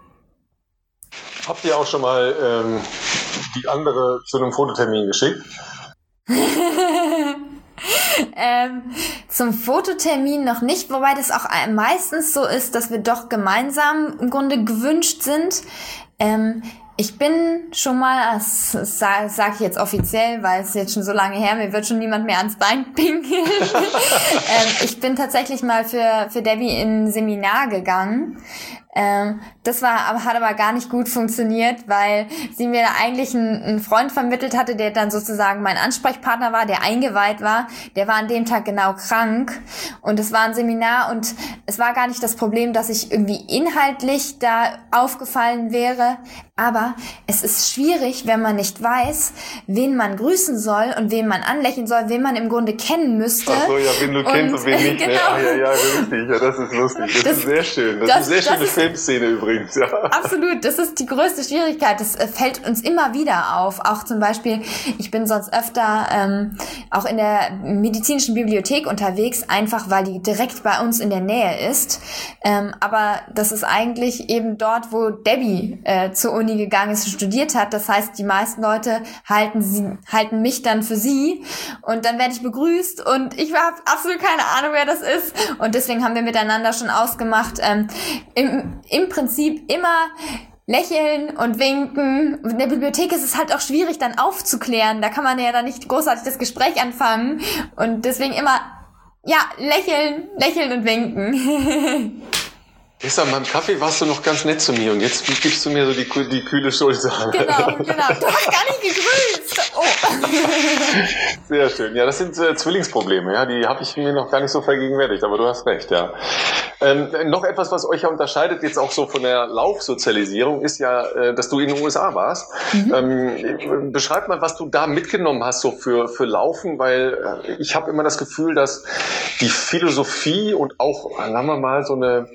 Habt ihr auch schon mal ähm, die andere zu einem Fototermin geschickt? ähm, zum Fototermin noch nicht, wobei das auch meistens so ist, dass wir doch gemeinsam im Grunde gewünscht sind. Ähm, ich bin schon mal, das sage sag ich jetzt offiziell, weil es jetzt schon so lange her, mir wird schon niemand mehr ans Bein pinkeln. ähm, ich bin tatsächlich mal für, für Debbie in ein Seminar gegangen. Ähm, das war, aber hat aber gar nicht gut funktioniert, weil sie mir da eigentlich einen, einen Freund vermittelt hatte, der dann sozusagen mein Ansprechpartner war, der eingeweiht war. Der war an dem Tag genau krank und es war ein Seminar und es war gar nicht das Problem, dass ich irgendwie inhaltlich da aufgefallen wäre, aber es ist schwierig, wenn man nicht weiß, wen man grüßen soll und wen man anlächeln soll, wen man im Grunde kennen müsste. Ach so, ja, wen du und, kennst und wen nicht. Genau. Ah, ja, ja, richtig. Ja, das ist lustig. Das, das ist sehr schön. Das, das ist eine sehr schöne Filmszene übrigens. Ja. Absolut. Das ist die größte Schwierigkeit. Das fällt uns immer wieder auf. Auch zum Beispiel, ich bin sonst öfter ähm, auch in der medizinischen Bibliothek unterwegs, einfach weil die direkt bei uns in der Nähe ist. Ähm, aber das ist eigentlich eben dort, wo Debbie äh, zur Uni gegangen ist und studiert hat. Das heißt, die meisten Leute halten sie, halten mich dann für sie und dann werde ich begrüßt und ich habe absolut keine Ahnung, wer das ist. Und deswegen haben wir miteinander schon ausgemacht, ähm, im, im Prinzip immer lächeln und winken. In der Bibliothek ist es halt auch schwierig, dann aufzuklären. Da kann man ja dann nicht großartig das Gespräch anfangen und deswegen immer, ja, lächeln, lächeln und winken. Gestern beim Kaffee warst du noch ganz nett zu mir und jetzt gibst du mir so die, die kühle Schulter. Genau, genau. Du hast gar nicht gegrüßt. Oh. Sehr schön. Ja, das sind äh, Zwillingsprobleme. Ja, die habe ich mir noch gar nicht so vergegenwärtigt, aber du hast recht, ja. Ähm, noch etwas, was euch ja unterscheidet, jetzt auch so von der Laufsozialisierung, ist ja, äh, dass du in den U S A warst. Mhm. Ähm, beschreib mal, was du da mitgenommen hast so für, für Laufen, weil äh, ich habe immer das Gefühl, dass die Philosophie und auch, sagen wir mal, so eine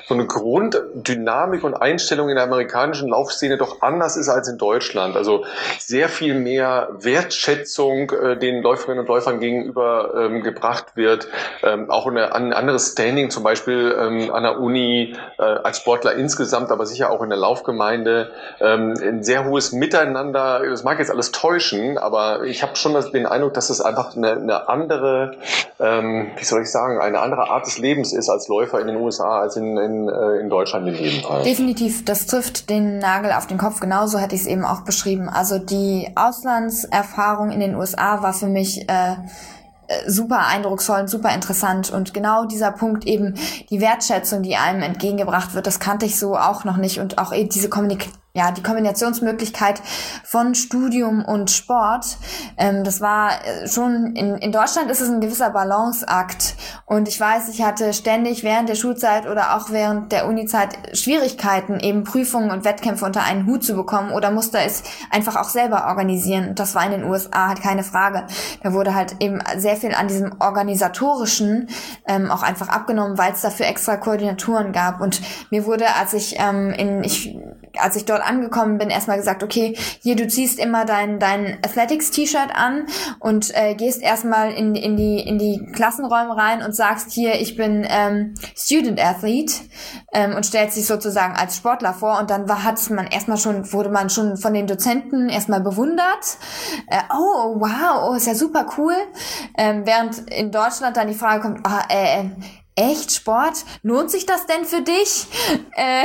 so eine Grunddynamik und Einstellung in der amerikanischen Laufszene doch anders ist als in Deutschland. Also sehr viel mehr Wertschätzung äh, den Läuferinnen und Läufern gegenüber ähm, gebracht wird. Ähm, auch eine, ein anderes Standing, zum Beispiel ähm, an der Uni äh, als Sportler insgesamt, aber sicher auch in der Laufgemeinde. Ähm, ein sehr hohes Miteinander. Das mag jetzt alles täuschen, aber ich habe schon den Eindruck, dass es einfach eine, eine andere, ähm, wie soll ich sagen, eine andere Art des Lebens ist als Läufer in den U S A, als in, in, in Deutschland in jedem Fall. Definitiv, das trifft den Nagel auf den Kopf. Genauso hätte ich es eben auch beschrieben. Also die Auslandserfahrung in den U S A war für mich äh, super eindrucksvoll und super interessant, und genau dieser Punkt eben, die Wertschätzung, die einem entgegengebracht wird, das kannte ich so auch noch nicht, und auch eben diese Kommunikation, ja, die Kombinationsmöglichkeit von Studium und Sport, ähm, das war schon, in, in Deutschland ist es ein gewisser Balanceakt, und ich weiß, ich hatte ständig während der Schulzeit oder auch während der Unizeit Schwierigkeiten, eben Prüfungen und Wettkämpfe unter einen Hut zu bekommen, oder musste es einfach auch selber organisieren, und das war in den U S A halt keine Frage. Da wurde halt eben sehr viel an diesem Organisatorischen ähm, auch einfach abgenommen, weil es dafür extra Koordinatoren gab, und mir wurde, als ich ähm, in, ich, als ich dort angekommen bin, erstmal gesagt, okay, hier, du ziehst immer dein dein Athletics-T-Shirt an und äh, gehst erstmal in in die in die Klassenräume rein und sagst, hier, ich bin ähm, Student Athlete, ähm, und stellst dich sozusagen als Sportler vor, und dann war hat man erstmal schon wurde man schon von den Dozenten erstmal bewundert. Äh, oh, wow, oh, ist ja super cool. Ähm, während in Deutschland dann die Frage kommt, ah, äh, echt, Sport? Lohnt sich das denn für dich? Äh,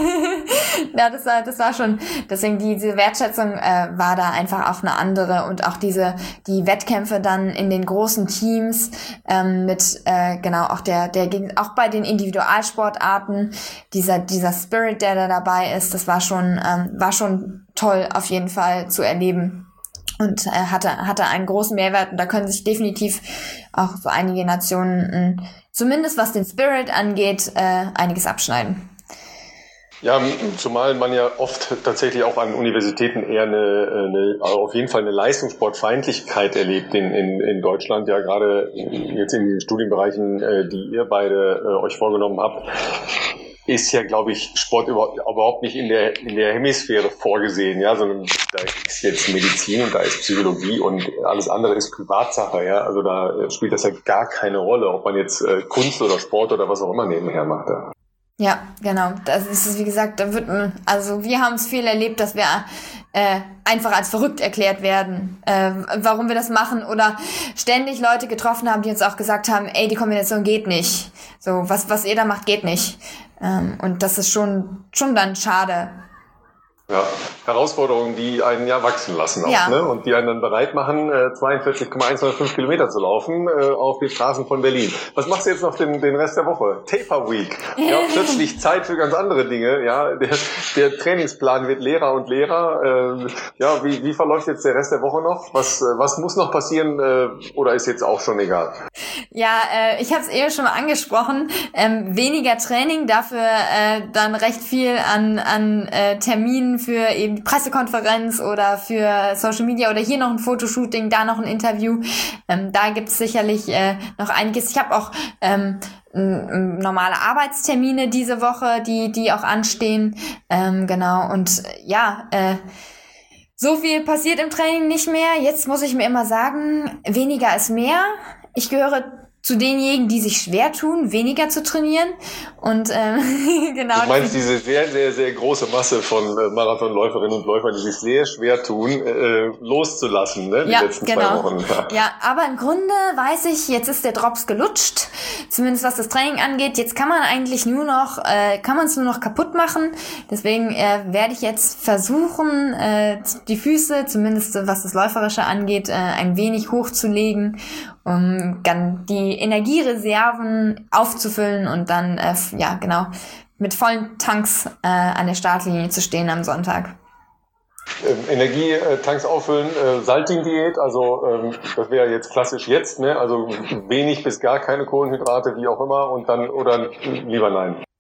ja, das war, das war schon, deswegen diese Wertschätzung äh, war da einfach auch eine andere, und auch diese, die Wettkämpfe dann in den großen Teams, ähm, mit, äh, genau, auch der, der, auch bei den Individualsportarten, dieser, dieser Spirit, der da dabei ist, das war schon, ähm, war schon toll auf jeden Fall zu erleben. Und äh, hatte, hatte einen großen Mehrwert, und da können sich definitiv auch so einige Nationen, mh, zumindest was den Spirit angeht, äh, einiges abschneiden. Ja, zumal man ja oft tatsächlich auch an Universitäten eher eine, eine also auf jeden Fall eine Leistungssportfeindlichkeit erlebt in, in, in Deutschland, ja gerade jetzt in den Studienbereichen, die ihr beide äh, euch vorgenommen habt. Ist ja, glaube ich, Sport überhaupt nicht in der in der Hemisphäre vorgesehen, ja, sondern da ist jetzt Medizin und da ist Psychologie und alles andere ist Privatsache, ja. Also da spielt das ja gar keine Rolle, ob man jetzt äh, Kunst oder Sport oder was auch immer nebenher macht. Ja, ja, genau. Das ist, wie gesagt, da wird man, also wir haben es viel erlebt, dass wir äh, einfach als verrückt erklärt werden, äh, warum wir das machen, oder ständig Leute getroffen haben, die uns auch gesagt haben, ey, die Kombination geht nicht. So, was was ihr da macht, geht nicht. Ähm, und das ist schon schon dann schade. Ja, Herausforderungen, die einen ja wachsen lassen auch, ja. ne? Und die einen dann bereit machen, äh, zweiundvierzig Komma hundertfünf Kilometer zu laufen äh, auf die Straßen von Berlin. Was machst du jetzt noch den, den Rest der Woche? Taper Week. Ja, plötzlich Zeit für ganz andere Dinge. Ja, der, der Trainingsplan wird leerer und leerer. Äh, ja, wie, wie verläuft jetzt der Rest der Woche noch? Was, was muss noch passieren, äh, oder ist jetzt auch schon egal? Ja, äh, ich habe es eben schon mal angesprochen. Ähm, weniger Training, dafür äh, dann recht viel an, an äh, Terminen für eben die Pressekonferenz oder für Social Media oder hier noch ein Fotoshooting, da noch ein Interview. Ähm, da gibt's sicherlich äh, noch einiges. Ich habe auch ähm, m- normale Arbeitstermine diese Woche, die die auch anstehen. Ähm, genau, und ja, äh, so viel passiert im Training nicht mehr. Jetzt muss ich mir immer sagen, weniger ist mehr. Ich gehöre zu denjenigen, die sich schwer tun, weniger zu trainieren. Und ähm, genau. Du meinst diese sehr, sehr, sehr große Masse von äh, Marathonläuferinnen und Läufern, die sich sehr schwer tun, äh, loszulassen, ne? Die ja, letzten genau. zwei Wochen. Ja. ja, aber im Grunde weiß ich, jetzt ist der Drops gelutscht, zumindest was das Training angeht. Jetzt kann man eigentlich nur noch, äh, kann man es nur noch kaputt machen. Deswegen äh, werde ich jetzt versuchen, äh, die Füße, zumindest was das Läuferische angeht, äh, ein wenig hochzulegen, um dann die Energiereserven aufzufüllen und dann, äh, ja genau, mit vollen Tanks äh, an der Startlinie zu stehen am Sonntag. Ähm, Energietanks auffüllen, äh, Salting-Diät, also ähm, das wäre jetzt klassisch jetzt, ne? Also wenig bis gar keine Kohlenhydrate, wie auch immer, und dann, oder lieber nein?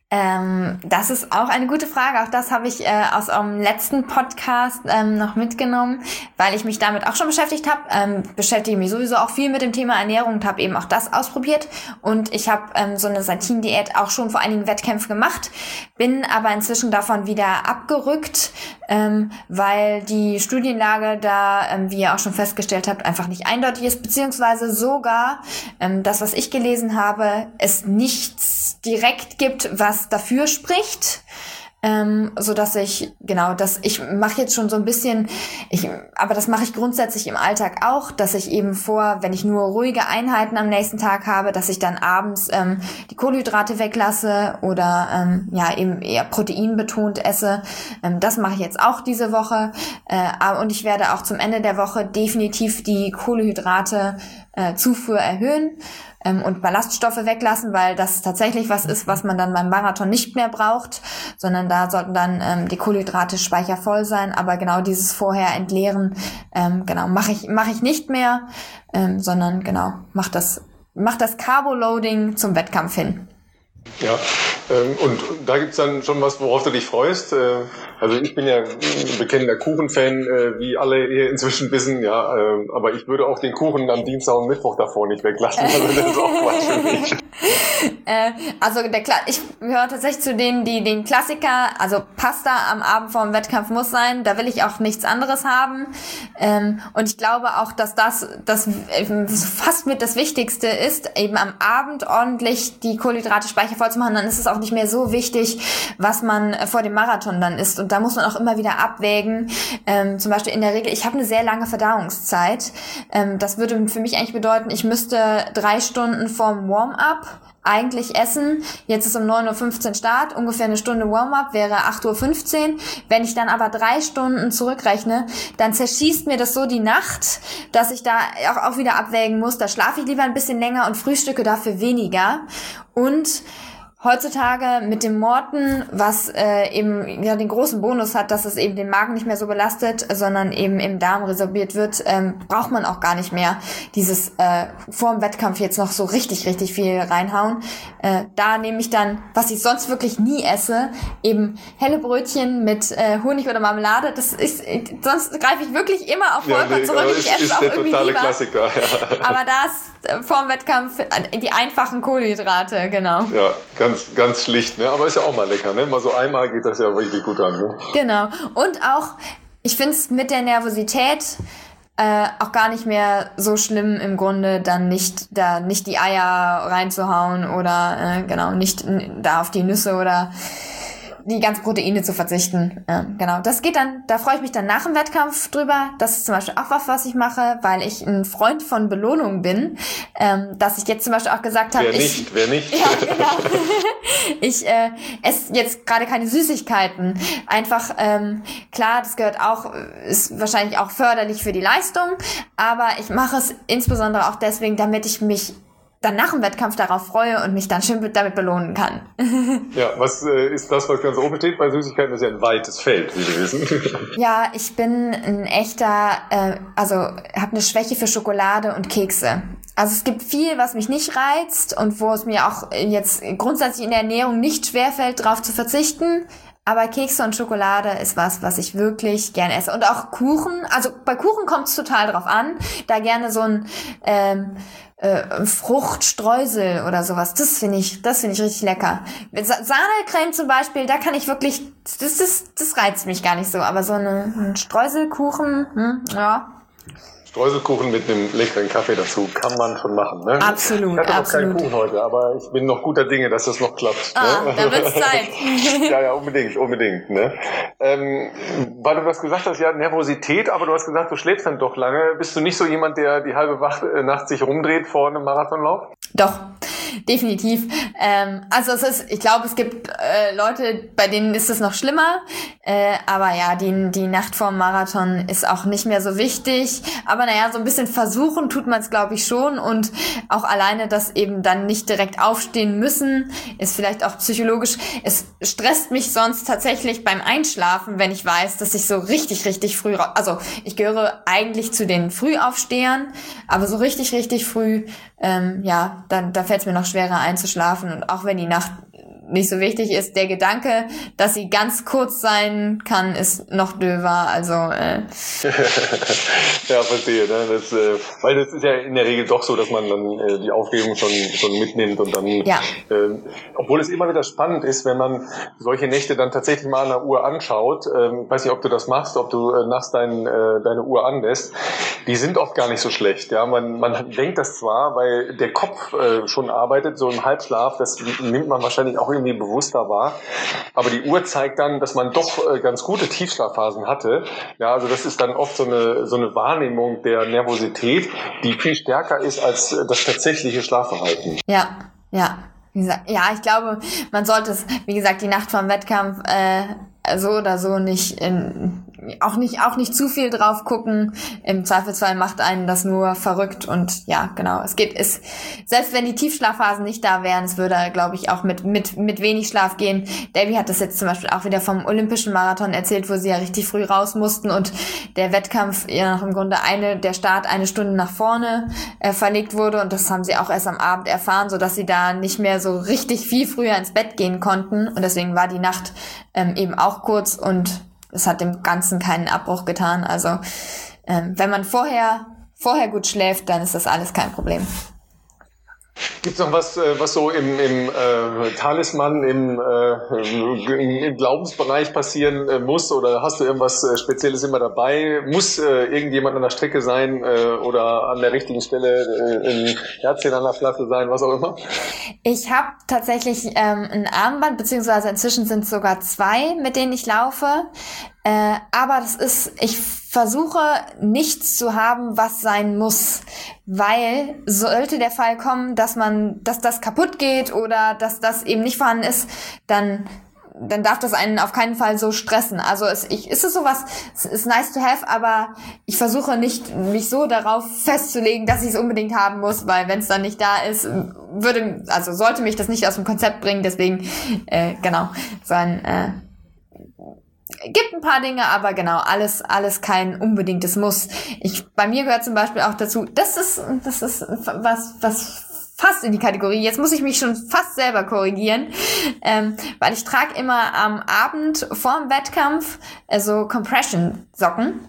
Ähm, das ist auch eine gute Frage. Auch das habe ich äh, aus eurem letzten Podcast ähm, noch mitgenommen, weil ich mich damit auch schon beschäftigt habe. Ähm, beschäftige mich sowieso auch viel mit dem Thema Ernährung und habe eben auch das ausprobiert. Und ich habe ähm, so eine Satin-Diät auch schon vor einigen Wettkämpfen gemacht, bin aber inzwischen davon wieder abgerückt, ähm, weil die Studienlage da, ähm, wie ihr auch schon festgestellt habt, einfach nicht eindeutig ist, beziehungsweise sogar ähm, das, was ich gelesen habe, es nichts direkt gibt, was dafür spricht, ähm, so dass ich genau, dass ich mache jetzt schon so ein bisschen, ich, aber das mache ich grundsätzlich im Alltag auch, dass ich eben vor, wenn ich nur ruhige Einheiten am nächsten Tag habe, dass ich dann abends ähm, die Kohlenhydrate weglasse oder ähm, ja eben eher proteinbetont esse. Ähm, das mache ich jetzt auch diese Woche äh, und ich werde auch zum Ende der Woche definitiv die Kohlenhydrate äh, Zufuhr erhöhen ähm, und Ballaststoffe weglassen, weil das tatsächlich was ist, was man dann beim Marathon nicht mehr braucht, sondern da sollten dann ähm, die Kohlenhydrate speichervoll sein. Aber genau dieses vorher entleeren, ähm, genau mache ich mache ich nicht mehr, ähm, sondern genau mach das mach das Carbo-Loading zum Wettkampf hin. Ja, ähm, und da gibt's dann schon was, worauf du dich freust. Äh, also ich bin ja ein bekennender Kuchenfan, äh, wie alle hier inzwischen wissen, ja, äh, aber ich würde auch den Kuchen am Dienstag und Mittwoch davor nicht weglassen. Also das ist auch Quatsch für mich. äh, also der Kla- ich gehöre tatsächlich zu denen, die den Klassiker, also Pasta am Abend vor dem Wettkampf muss sein, da will ich auch nichts anderes haben. Ähm, und ich glaube auch, dass das, das fast mit das Wichtigste ist, eben am Abend ordentlich die Kohlenhydrate speichern voll zu machen, dann ist es auch nicht mehr so wichtig, was man vor dem Marathon dann isst. Und da muss man auch immer wieder abwägen. Ähm, zum Beispiel in der Regel, ich habe eine sehr lange Verdauungszeit. Ähm, das würde für mich eigentlich bedeuten, ich müsste drei Stunden vorm Warm-up eigentlich essen. Jetzt ist um neun Uhr fünfzehn Start, ungefähr eine Stunde Warm-up wäre acht Uhr fünfzehn. Wenn ich dann aber drei Stunden zurückrechne, dann zerschießt mir das so die Nacht, dass ich da auch, auch wieder abwägen muss. Da schlafe ich lieber ein bisschen länger und frühstücke dafür weniger. Und heutzutage mit dem Morten, was äh, eben ja den großen Bonus hat, dass es eben den Magen nicht mehr so belastet, sondern eben im Darm resorbiert wird, ähm, braucht man auch gar nicht mehr dieses äh, vor dem Wettkampf jetzt noch so richtig, richtig viel reinhauen. Äh, da nehme ich dann, was ich sonst wirklich nie esse, eben helle Brötchen mit äh, Honig oder Marmelade. Das ist, sonst greife ich wirklich immer auf Vollkorn ja, nee, zurück. Ich esse es auch irgendwie lieber. Klassiker, ja. Aber das äh, vor dem Wettkampf äh, die einfachen Kohlenhydrate, genau. Ja, Ganz, ganz schlicht, ne? Aber ist ja auch mal lecker, ne? Mal so einmal geht das ja richtig gut an, ne? Genau. Und auch, ich finde es mit der Nervosität äh, auch gar nicht mehr so schlimm im Grunde, dann nicht da nicht die Eier reinzuhauen oder äh, genau, nicht da auf die Nüsse oder die ganzen Proteine zu verzichten. Ähm, genau, das geht dann, da freue ich mich dann nach dem Wettkampf drüber. Das ist zum Beispiel auch was, was ich mache, weil ich ein Freund von Belohnung bin, ähm, dass ich jetzt zum Beispiel auch gesagt habe, wer nicht, ich, wer nicht. Ja, genau. ich äh, esse jetzt gerade keine Süßigkeiten. Einfach, ähm, klar, das gehört auch, ist wahrscheinlich auch förderlich für die Leistung, aber ich mache es insbesondere auch deswegen, damit ich mich dann nach dem Wettkampf darauf freue und mich dann schön damit belohnen kann. Ja, was äh, ist das, was ganz oben steht? Bei Süßigkeiten ist ja ein weites Feld, wie wir wissen. Ja, ich bin ein echter, äh, also habe eine Schwäche für Schokolade und Kekse. Also es gibt viel, was mich nicht reizt und wo es mir auch jetzt grundsätzlich in der Ernährung nicht schwerfällt, darauf zu verzichten. Aber Kekse und Schokolade ist was, was ich wirklich gerne esse. Und auch Kuchen. Also bei Kuchen kommt es total drauf an. Da gerne so ein ähm, äh, Fruchtstreusel oder sowas. Das finde ich, das finde ich richtig lecker. Mit Sa- Sahnecreme zum Beispiel, da kann ich wirklich, das, das, das reizt mich gar nicht so. Aber so eine, ein Streuselkuchen, hm, ja. Streuselkuchen mit einem leckeren Kaffee dazu kann man schon machen. Ne? Absolut, ich hatte noch absolut. keinen Kuchen heute, aber ich bin noch guter Dinge, dass das noch klappt. Ah, ne? da wird's Zeit. ja, ja, unbedingt, unbedingt. Ne? Ähm, weil du das gesagt hast, ja, Nervosität, aber du hast gesagt, du schläfst dann doch lange. Bist du nicht so jemand, der die halbe Wacht, äh, Nacht sich rumdreht vor einem Marathonlauf? Doch, definitiv. Ähm, also es ist, ich glaube, es gibt äh, Leute, bei denen ist es noch schlimmer. Äh, aber ja, die, die Nacht vorm Marathon ist auch nicht mehr so wichtig. Aber naja, so ein bisschen versuchen tut man es, glaube ich, schon. Und auch alleine das eben dann nicht direkt aufstehen müssen, ist vielleicht auch psychologisch. Es stresst mich sonst tatsächlich beim Einschlafen, wenn ich weiß, dass ich so richtig, richtig früh, ra- also ich gehöre eigentlich zu den Frühaufstehern, aber so richtig, richtig früh, ähm, ja, dann da fällt es mir noch schwerer einzuschlafen. Und auch wenn die Nacht nicht so wichtig ist, der Gedanke, dass sie ganz kurz sein kann, ist noch döver. Also äh ja, verstehe. Ne? Das, äh, weil das ist ja in der Regel doch so, dass man dann äh, die Aufregung schon schon mitnimmt und dann, ja. äh, obwohl es immer wieder spannend ist, wenn man solche Nächte dann tatsächlich mal an der Uhr anschaut. Ähm, ich weiß nicht, ob du das machst, ob du äh, nachts dein, äh, deine Uhr anlässt. Die sind oft gar nicht so schlecht. Ja, man man denkt das zwar, weil der Kopf äh, schon arbeitet, so im Halbschlaf. Das nimmt man wahrscheinlich auch irgendwie bewusster wahr. Aber die Uhr zeigt dann, dass man doch äh, ganz gute Tiefschlafphasen hatte. Ja, also das ist dann oft so eine so eine Wahrnehmung der Nervosität, die viel stärker ist als äh, das tatsächliche Schlafverhalten. Ja, ja. Wie gesagt, ja, ich glaube, man sollte es, wie gesagt, die Nacht vom Wettkampf äh, so oder so nicht in, auch nicht auch nicht zu viel drauf gucken. Im Zweifelsfall macht einen das nur verrückt und ja, genau. Es geht es selbst wenn die Tiefschlafphasen nicht da wären, es würde, glaube ich, auch mit mit mit wenig Schlaf gehen. Davy hat das jetzt zum Beispiel auch wieder vom Olympischen Marathon erzählt, wo sie ja richtig früh raus mussten und der Wettkampf ja noch im Grunde eine der Start eine Stunde nach vorne äh, verlegt wurde und das haben sie auch erst am Abend erfahren, so dass sie da nicht mehr so richtig viel früher ins Bett gehen konnten und deswegen war die Nacht ähm, eben auch kurz und es hat dem Ganzen keinen Abbruch getan. Also ähm, wenn man vorher vorher gut schläft, dann ist das alles kein Problem. Gibt es noch was, was so im, im äh, Talisman, im, äh, im Glaubensbereich passieren äh, muss? Oder hast du irgendwas äh, Spezielles immer dabei? Muss äh, irgendjemand an der Strecke sein äh, oder an der richtigen Stelle äh, ein Herzchen an der Flasche sein, was auch immer? Ich habe tatsächlich ähm, ein Armband, beziehungsweise inzwischen sind es sogar zwei, mit denen ich laufe. Äh, aber das ist, ich versuche nichts zu haben, was sein muss, weil sollte der Fall kommen, dass man, dass das kaputt geht oder dass das eben nicht vorhanden ist, dann dann darf das einen auf keinen Fall so stressen. Also es ich, ist es sowas, es ist nice to have, aber ich versuche nicht, mich so darauf festzulegen, dass ich es unbedingt haben muss, weil wenn es dann nicht da ist, würde, also sollte mich das nicht aus dem Konzept bringen, deswegen, äh, genau, so ein, äh, gibt ein paar Dinge, aber genau, alles, alles kein unbedingtes Muss. Ich, bei mir gehört zum Beispiel auch dazu, das ist, das ist was, was fast in die Kategorie, jetzt muss ich mich schon fast selber korrigieren, ähm, weil ich trage immer am Abend vorm Wettkampf also Compression-Socken.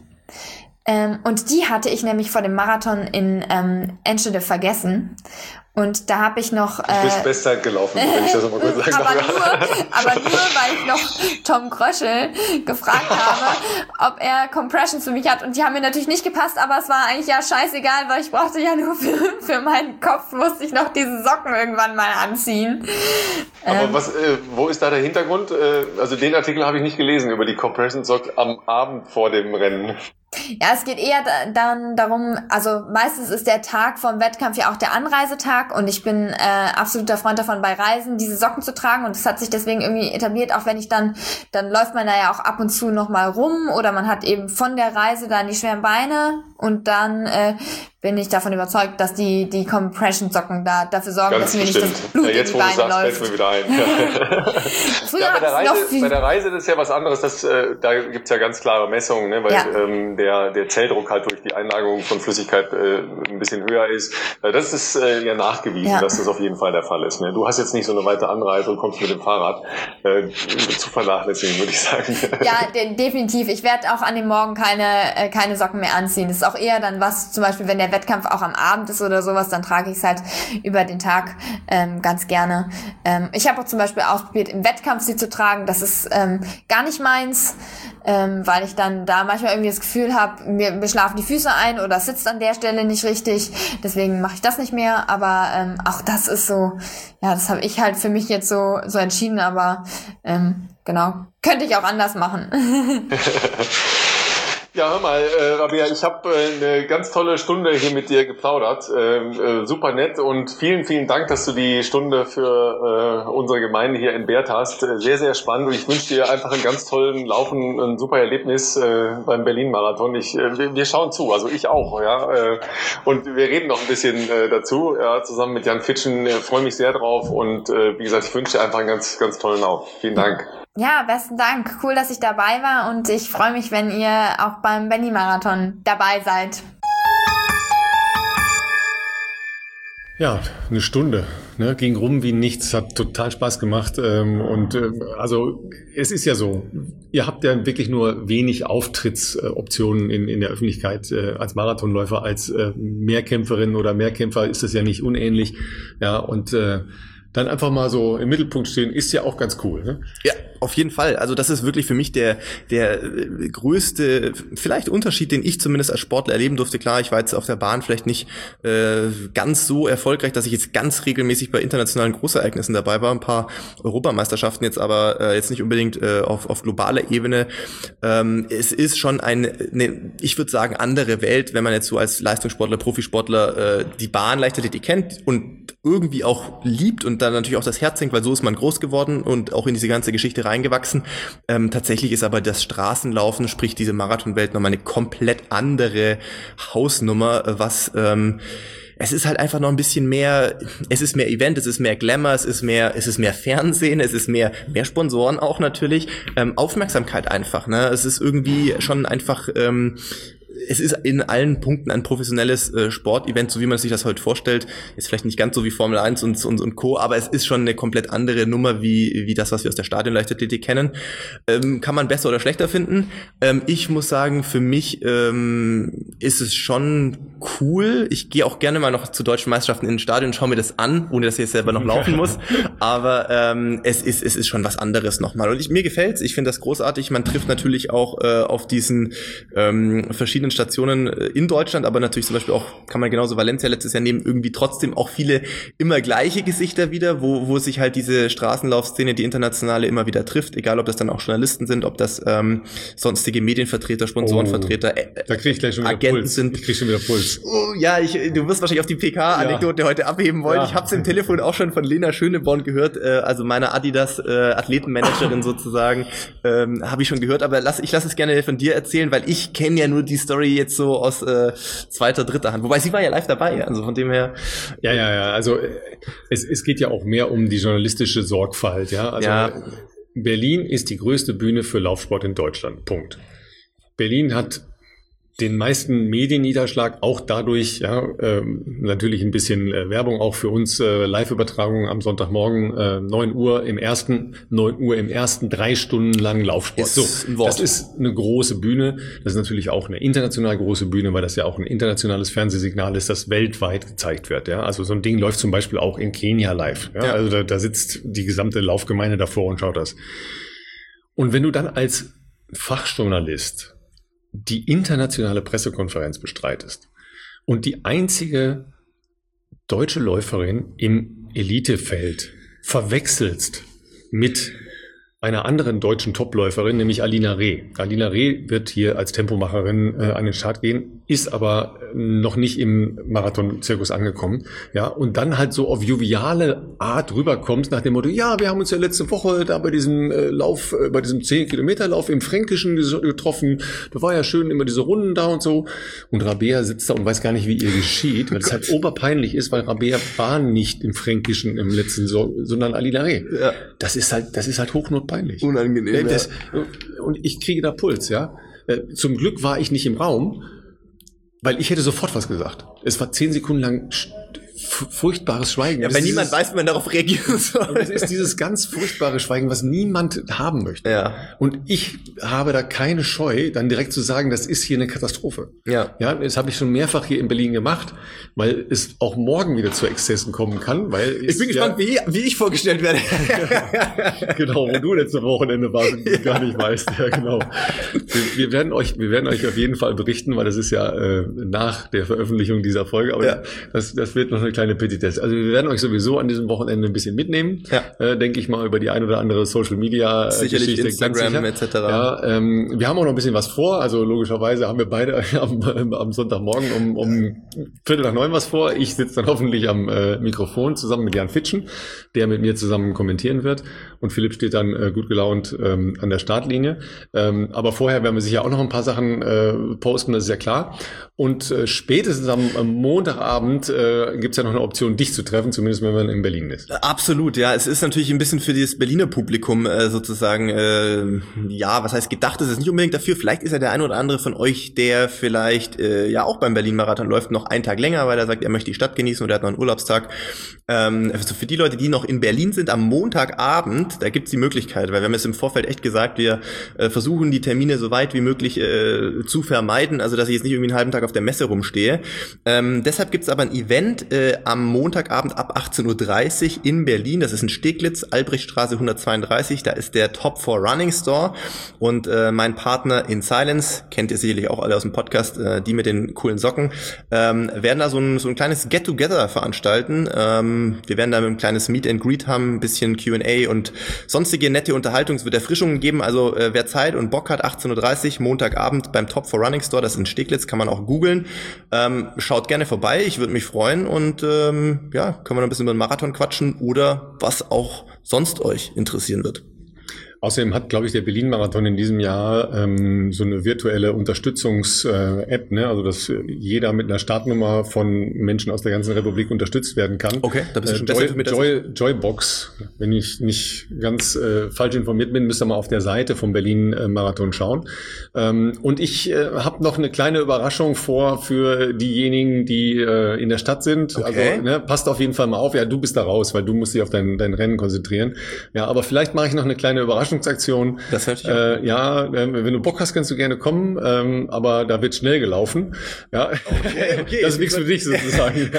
Ähm, und die hatte ich nämlich vor dem Marathon in ähm, Enschede vergessen. Und da habe ich noch... Äh, du bist Bestzeit gelaufen, wenn ich das mal kurz sagen aber, nur, aber nur, weil ich noch Tom Kröschel gefragt habe, ob er Compressions für mich hat. Und die haben mir natürlich nicht gepasst, aber es war eigentlich ja scheißegal, weil ich brauchte ja nur für, für meinen Kopf, musste ich noch diese Socken irgendwann mal anziehen. Aber ähm, was, äh, wo ist da der Hintergrund? Äh, also den Artikel habe ich nicht gelesen über die Compression Socks am Abend vor dem Rennen. Ja, es geht eher da, dann darum, also meistens ist der Tag vom Wettkampf ja auch der Anreisetag und ich bin äh, absoluter Freund davon, bei Reisen diese Socken zu tragen und das hat sich deswegen irgendwie etabliert, auch wenn ich dann, dann läuft man da ja auch ab und zu nochmal rum oder man hat eben von der Reise dann die schweren Beine und dann äh, bin ich davon überzeugt, dass die die Compression-Socken da dafür sorgen, Ganz dass mir bestimmt. nicht das Blut ja, jetzt, in die wo du Beine sagst, läuft. fällt mir wieder ein. Früher ja, bei, der hat's noch Reise, viel bei der Reise das ist ja was anderes. Das, äh, da gibt's ja ganz klare Messungen, ne, weil ja. ähm, der der Zelldruck halt durch die Einlagerung von Flüssigkeit äh, ein bisschen höher ist. Äh, das ist äh, ja nachgewiesen, ja. dass das auf jeden Fall der Fall ist. Ne? Du hast jetzt nicht so eine weite Anreise und kommst mit dem Fahrrad. Äh, zu vernachlässigen, würde ich sagen. Ja, de- definitiv. Ich werde auch an dem Morgen keine äh, keine Socken mehr anziehen. Das ist auch eher dann was, zum Beispiel, wenn der Wettkampf auch am Abend ist oder sowas, dann trage ich es halt über den Tag ähm, ganz gerne. Ähm, ich habe auch zum Beispiel ausprobiert, im Wettkampf sie zu tragen. Das ist ähm, gar nicht meins, ähm, weil ich dann da manchmal irgendwie das Gefühl habe, mir, mir schlafen die Füße ein oder es sitzt an der Stelle nicht richtig. Deswegen mache ich das nicht mehr. Aber ähm, auch das ist so, ja, das habe ich halt für mich jetzt so so entschieden. Aber ähm, genau, könnte ich auch anders machen. Ja, hör mal, äh, Rabea, ich habe äh, eine ganz tolle Stunde hier mit dir geplaudert. Äh, äh, super nett und vielen, vielen Dank, dass du die Stunde für äh, unsere Gemeinde hier entbehrt hast. Äh, sehr, sehr spannend und ich wünsche dir einfach einen ganz tollen Lauf, ein super Erlebnis äh, beim Berlin-Marathon. Ich, äh, wir, wir schauen zu, also ich auch, ja. Äh, und wir reden noch ein bisschen äh, dazu, ja, zusammen mit Jan Fitschen. Ich freue mich sehr drauf und äh, wie gesagt, ich wünsche dir einfach einen ganz, ganz tollen Lauf. Vielen Dank. Ja, besten Dank. Cool, dass ich dabei war und ich freue mich, wenn ihr auch beim Berlin-Marathon dabei seid. Ja, eine Stunde, ne, ging rum wie nichts, hat total Spaß gemacht ähm, und äh, also es ist ja so, ihr habt ja wirklich nur wenig Auftrittsoptionen in, in der Öffentlichkeit äh, als Marathonläufer, als äh, Mehrkämpferin oder Mehrkämpfer ist das ja nicht unähnlich, ja, und äh, dann einfach mal so im Mittelpunkt stehen, ist ja auch ganz cool, ne? Ja, auf jeden Fall. Also das ist wirklich für mich der der größte vielleicht Unterschied, den ich zumindest als Sportler erleben durfte. Klar, ich war jetzt auf der Bahn vielleicht nicht äh, ganz so erfolgreich, dass ich jetzt ganz regelmäßig bei internationalen Großereignissen dabei war. Ein paar Europameisterschaften jetzt, aber äh, jetzt nicht unbedingt äh, auf auf globaler Ebene. Ähm, es ist schon eine, eine ich würde sagen, andere Welt, wenn man jetzt so als Leistungssportler, Profisportler äh, die Bahn Leichtathletik kennt und irgendwie auch liebt und dann natürlich auch das Herz hängt, weil so ist man groß geworden und auch in diese ganze Geschichte reingewachsen. Ähm, tatsächlich ist aber das Straßenlaufen, sprich diese Marathonwelt, nochmal eine komplett andere Hausnummer, was ähm, es ist halt einfach noch ein bisschen mehr, es ist mehr Event, es ist mehr Glamour, es ist mehr, es ist mehr Fernsehen, es ist mehr, mehr Sponsoren auch natürlich, ähm, Aufmerksamkeit einfach, ne, es ist irgendwie schon einfach, ähm, es ist in allen Punkten ein professionelles äh, Sportevent, so wie man sich das heute vorstellt. Ist vielleicht nicht ganz so wie Formel eins und, und, und Co., aber es ist schon eine komplett andere Nummer wie, wie das, was wir aus der Stadionleichtathletik kennen. Ähm, kann man besser oder schlechter finden. Ähm, ich muss sagen, für mich ähm, ist es schon cool. Ich gehe auch gerne mal noch zu deutschen Meisterschaften in den Stadion und schaue mir das an, ohne dass ich jetzt selber noch laufen muss. Aber ähm, es ist es ist schon was anderes nochmal. Und ich, mir gefällt's. Ich finde das großartig. Man trifft natürlich auch äh, auf diesen ähm, verschiedenen Stationen in Deutschland, aber natürlich zum Beispiel auch, kann man genauso Valencia letztes Jahr nehmen, irgendwie trotzdem auch viele immer gleiche Gesichter wieder, wo wo sich halt diese Straßenlaufszene, die internationale, immer wieder trifft, egal ob das dann auch Journalisten sind, ob das ähm, sonstige Medienvertreter, Sponsorenvertreter, oh, da krieg ich gleich schon wieder Agenten Puls. sind. Ich krieg schon wieder Puls. Oh, ja, ich, du wirst wahrscheinlich auf die P K-Anekdote ja. heute abheben wollen. Ja. Ich habe es im Telefon auch schon von Lena Schöneborn gehört, äh, also meiner Adidas äh, Athletenmanagerin sozusagen, ähm, habe ich schon gehört, aber lass, ich lasse es gerne von dir erzählen, weil ich kenne ja nur die Story jetzt so aus äh, zweiter, dritter Hand. Wobei sie war ja live dabei, also von dem her. Ja, ja, ja. Also es, es geht ja auch mehr um die journalistische Sorgfalt, ja. Also ja. Berlin ist die größte Bühne für Laufsport in Deutschland. Punkt. Berlin hat den meisten Medienniederschlag auch dadurch, ja, ähm, natürlich ein bisschen äh, Werbung auch für uns, äh, Live-Übertragung am Sonntagmorgen, äh, neun Uhr im ersten, neun Uhr im ersten, drei Stunden lang Laufsport. Ist so, ein Wort. Das ist eine große Bühne. Das ist natürlich auch eine international große Bühne, weil das ja auch ein internationales Fernsehsignal ist, das weltweit gezeigt wird. Ja, also so ein Ding läuft zum Beispiel auch in Kenia live. Ja, ja. Also da, da sitzt die gesamte Laufgemeinde davor und schaut das. Und wenn du dann als Fachjournalist die internationale Pressekonferenz bestreitest und die einzige deutsche Läuferin im Elitefeld verwechselst mit einer anderen deutschen Topläuferin, nämlich Alina Reh. Alina Reh wird hier als Tempomacherin äh, an den Start gehen, ist aber noch nicht im Marathon-Zirkus angekommen. Ja, und dann halt so auf joviale Art rüberkommst nach dem Motto, ja, wir haben uns ja letzte Woche da bei diesem äh, Lauf, äh, bei diesem zehn Kilometer Lauf im Fränkischen getroffen. Da war ja schön immer diese Runden da und so. Und Rabea sitzt da und weiß gar nicht, wie ihr geschieht, weil es halt oberpeinlich ist, weil Rabea war nicht im Fränkischen im letzten, so, sondern Alina Reh. Ja. Das ist halt, das ist halt hochnotpeinlich. Unangenehm. Das, ja. Und ich kriege da Puls, ja. Zum Glück war ich nicht im Raum, weil ich hätte sofort was gesagt. Es war zehn Sekunden lang furchtbares Schweigen. Ja, weil niemand dieses, weiß, wie man darauf reagieren soll. Es ist dieses ganz furchtbare Schweigen, was niemand haben möchte. Ja. Und ich habe da keine Scheu, dann direkt zu sagen, das ist hier eine Katastrophe. Ja. Ja, das habe ich schon mehrfach hier in Berlin gemacht, weil es auch morgen wieder zu Exzessen kommen kann, weil ich bin gespannt, ja, wie, wie ich vorgestellt werde. Genau, wo du letzte Wochenende warst und ja. gar nicht weißt. Ja, genau. Wir, wir werden euch, wir werden euch auf jeden Fall berichten, weil das ist ja äh, nach der Veröffentlichung dieser Folge, aber ja. das, das wird noch eine eine kleine Petitesse. Also wir werden euch sowieso an diesem Wochenende ein bisschen mitnehmen, ja. äh, denke ich mal, über die ein oder andere Social Media sicherlich Geschichte. Instagram et cetera. Ja, ähm, wir haben auch noch ein bisschen was vor. Also logischerweise haben wir beide am, am Sonntagmorgen um, um Viertel nach neun was vor. Ich sitze dann hoffentlich am äh, Mikrofon zusammen mit Jan Fitschen, der mit mir zusammen kommentieren wird. Und Philipp steht dann äh, gut gelaunt ähm, an der Startlinie. Ähm, aber vorher werden wir sicher auch noch ein paar Sachen äh, posten, das ist ja klar. Und äh, spätestens am, am Montagabend äh, gibt es ja noch eine Option, dich zu treffen, zumindest wenn man in Berlin ist. Absolut, ja. Es ist natürlich ein bisschen für dieses Berliner Publikum äh, sozusagen, äh, ja, was heißt gedacht, ist es nicht unbedingt dafür. Vielleicht ist ja der ein oder andere von euch, der vielleicht äh, ja auch beim Berlin-Marathon läuft, noch einen Tag länger, weil er sagt, er möchte die Stadt genießen oder er hat noch einen Urlaubstag. Ähm, also für die Leute, die noch in Berlin sind, am Montagabend, da gibt's die Möglichkeit, weil wir haben es im Vorfeld echt gesagt, wir äh, versuchen die Termine so weit wie möglich äh, zu vermeiden, also dass ich jetzt nicht irgendwie einen halben Tag auf der Messe rumstehe. Ähm, deshalb gibt's aber ein Event äh, am Montagabend ab achtzehn Uhr dreißig in Berlin, das ist in Steglitz, Albrechtstraße hundertzweiunddreißig, da ist der Top four Running Store und äh, mein Partner In Silence, kennt ihr sicherlich auch alle aus dem Podcast, äh, die mit den coolen Socken, ähm, werden da so ein, so ein kleines Get-Together veranstalten. Ähm, wir werden da ein kleines Meet and Greet haben, ein bisschen Q and A und sonstige nette Unterhaltung. Es wird Erfrischungen geben, also äh, wer Zeit und Bock hat, achtzehn Uhr dreißig, Montagabend beim Top four Running Store, das ist in Steglitz, kann man auch googeln. Ähm, schaut gerne vorbei, ich würde mich freuen und ähm, ja, können wir noch ein bisschen über den Marathon quatschen oder was auch sonst euch interessieren wird. Außerdem hat, glaube ich, der Berlin-Marathon in diesem Jahr ähm, so eine virtuelle Unterstützungs-App, ne? Also dass jeder mit einer Startnummer von Menschen aus der ganzen Republik unterstützt werden kann. Okay, da bist du schon äh, Joy, besser mit Joy, Joybox, wenn ich nicht ganz äh, falsch informiert bin, müsst ihr mal auf der Seite vom Berlin-Marathon schauen. Ähm, und ich äh, habe noch eine kleine Überraschung vor für diejenigen, die äh, in der Stadt sind. Okay. Also ne, passt auf jeden Fall mal auf. Ja, du bist da raus, weil du musst dich auf dein, dein Rennen konzentrieren. Ja, aber vielleicht mache ich noch eine kleine Überraschung. Aktion. Das hört sich äh, ja, äh, wenn du Bock hast, kannst du gerne kommen, ähm, aber da wird schnell gelaufen. Ja, okay, okay. Das ist nichts für dich sozusagen.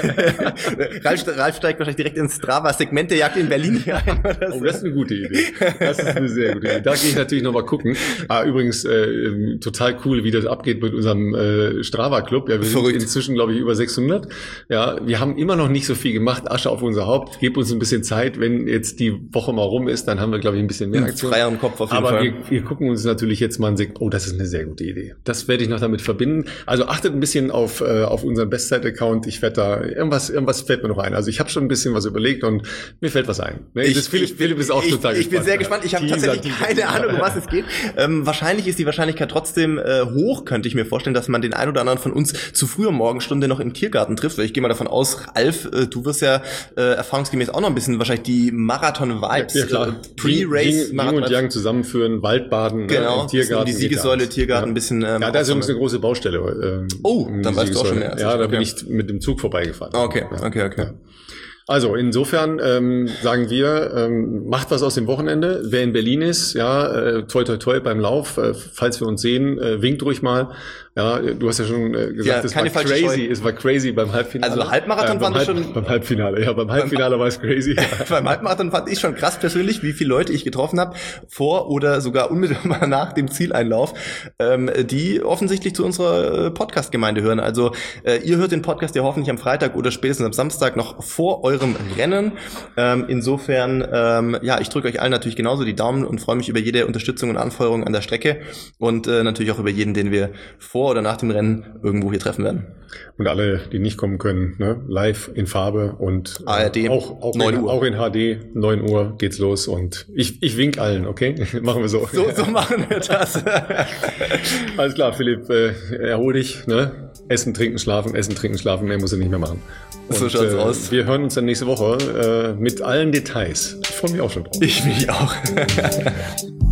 Ralf, Ralf steigt wahrscheinlich direkt ins Strava-Segment der Jagd in Berlin rein. Oder so. Oh, das ist eine gute Idee. Das ist eine sehr gute Idee. Da gehe ich natürlich noch mal gucken. Ah, übrigens äh, total cool, wie das abgeht mit unserem äh, Strava-Club. Ja, wir sind Verrückt. inzwischen, glaube ich, über sechshundert. Ja, wir haben immer noch nicht so viel gemacht. Asche auf unser Haupt. Gebt uns ein bisschen Zeit. Wenn jetzt die Woche mal rum ist, dann haben wir, glaube ich, ein bisschen mehr Aktion. Im Kopf auf jeden Aber Fall. Wir, wir gucken uns natürlich jetzt mal an, oh, das ist eine sehr gute Idee. Das werde ich noch damit verbinden. Also achtet ein bisschen auf äh, auf unseren Bestzeit-Account. Ich werde da, irgendwas irgendwas fällt mir noch ein. Also ich habe schon ein bisschen was überlegt und mir fällt was ein. Ne? Ich, das Philipp, ich, Philipp ist auch ich, total ich, gespannt. Ich bin sehr gespannt. Ich habe tatsächlich Teaser, keine Teaser. Ahnung, um was es geht. Ähm, wahrscheinlich ist die Wahrscheinlichkeit trotzdem äh, hoch, könnte ich mir vorstellen, dass man den einen oder anderen von uns zu früher Morgenstunde noch im Tiergarten trifft. Weil ich gehe mal davon aus, Alf, äh, du wirst ja äh, erfahrungsgemäß auch noch ein bisschen wahrscheinlich die Marathon-Vibes, ja, klar. äh, Pre-Race, Jing und Yang zusammenführen, Waldbaden, genau, ne, Tiergarten. Die Siegessäule, Tiergarten, ja. ein bisschen. Ähm, ja, da ist übrigens eine große Baustelle. Äh, oh, dann weißt du auch schon mehr. Ja, da okay. bin ich mit dem Zug vorbeigefahren. Okay, ja. okay, okay. Ja. Also insofern ähm, sagen wir, ähm, macht was aus dem Wochenende. Wer in Berlin ist, ja, äh, toi toi toi beim Lauf, äh, falls wir uns sehen, äh, winkt ruhig mal. Ja, du hast ja schon äh, gesagt, ja, es war crazy, es war crazy beim Halbfinale. Also Halbmarathon äh, fand Halb, ich schon... Beim Halbfinale, ja, beim Halbfinale war es crazy. Beim Halbmarathon fand ich schon krass persönlich, wie viele Leute ich getroffen habe, vor oder sogar unmittelbar nach dem Zieleinlauf, ähm, die offensichtlich zu unserer Podcast-Gemeinde hören. Also äh, ihr hört den Podcast ja hoffentlich am Freitag oder spätestens am Samstag noch vor eurem Rennen. Ähm, insofern, ähm, ja, ich drücke euch allen natürlich genauso die Daumen und freue mich über jede Unterstützung und Anfeuerung an der Strecke und äh, natürlich auch über jeden, den wir vor oder nach dem Rennen irgendwo hier treffen werden. Und alle, die nicht kommen können, ne? Live in Farbe und A R D, äh, auch, auch, neun in, Uhr. auch in H D, neun Uhr geht's los und ich, ich wink allen, okay? Machen wir so. So, so machen wir das. Alles klar, Philipp, äh, erhol dich, ne? Essen, trinken, schlafen, essen, trinken, schlafen, mehr musst du nicht mehr machen. Und, so schaut's äh, aus. Wir hören uns dann nächste Woche äh, mit allen Details. Ich freue mich auch schon drauf. Ich mich auch.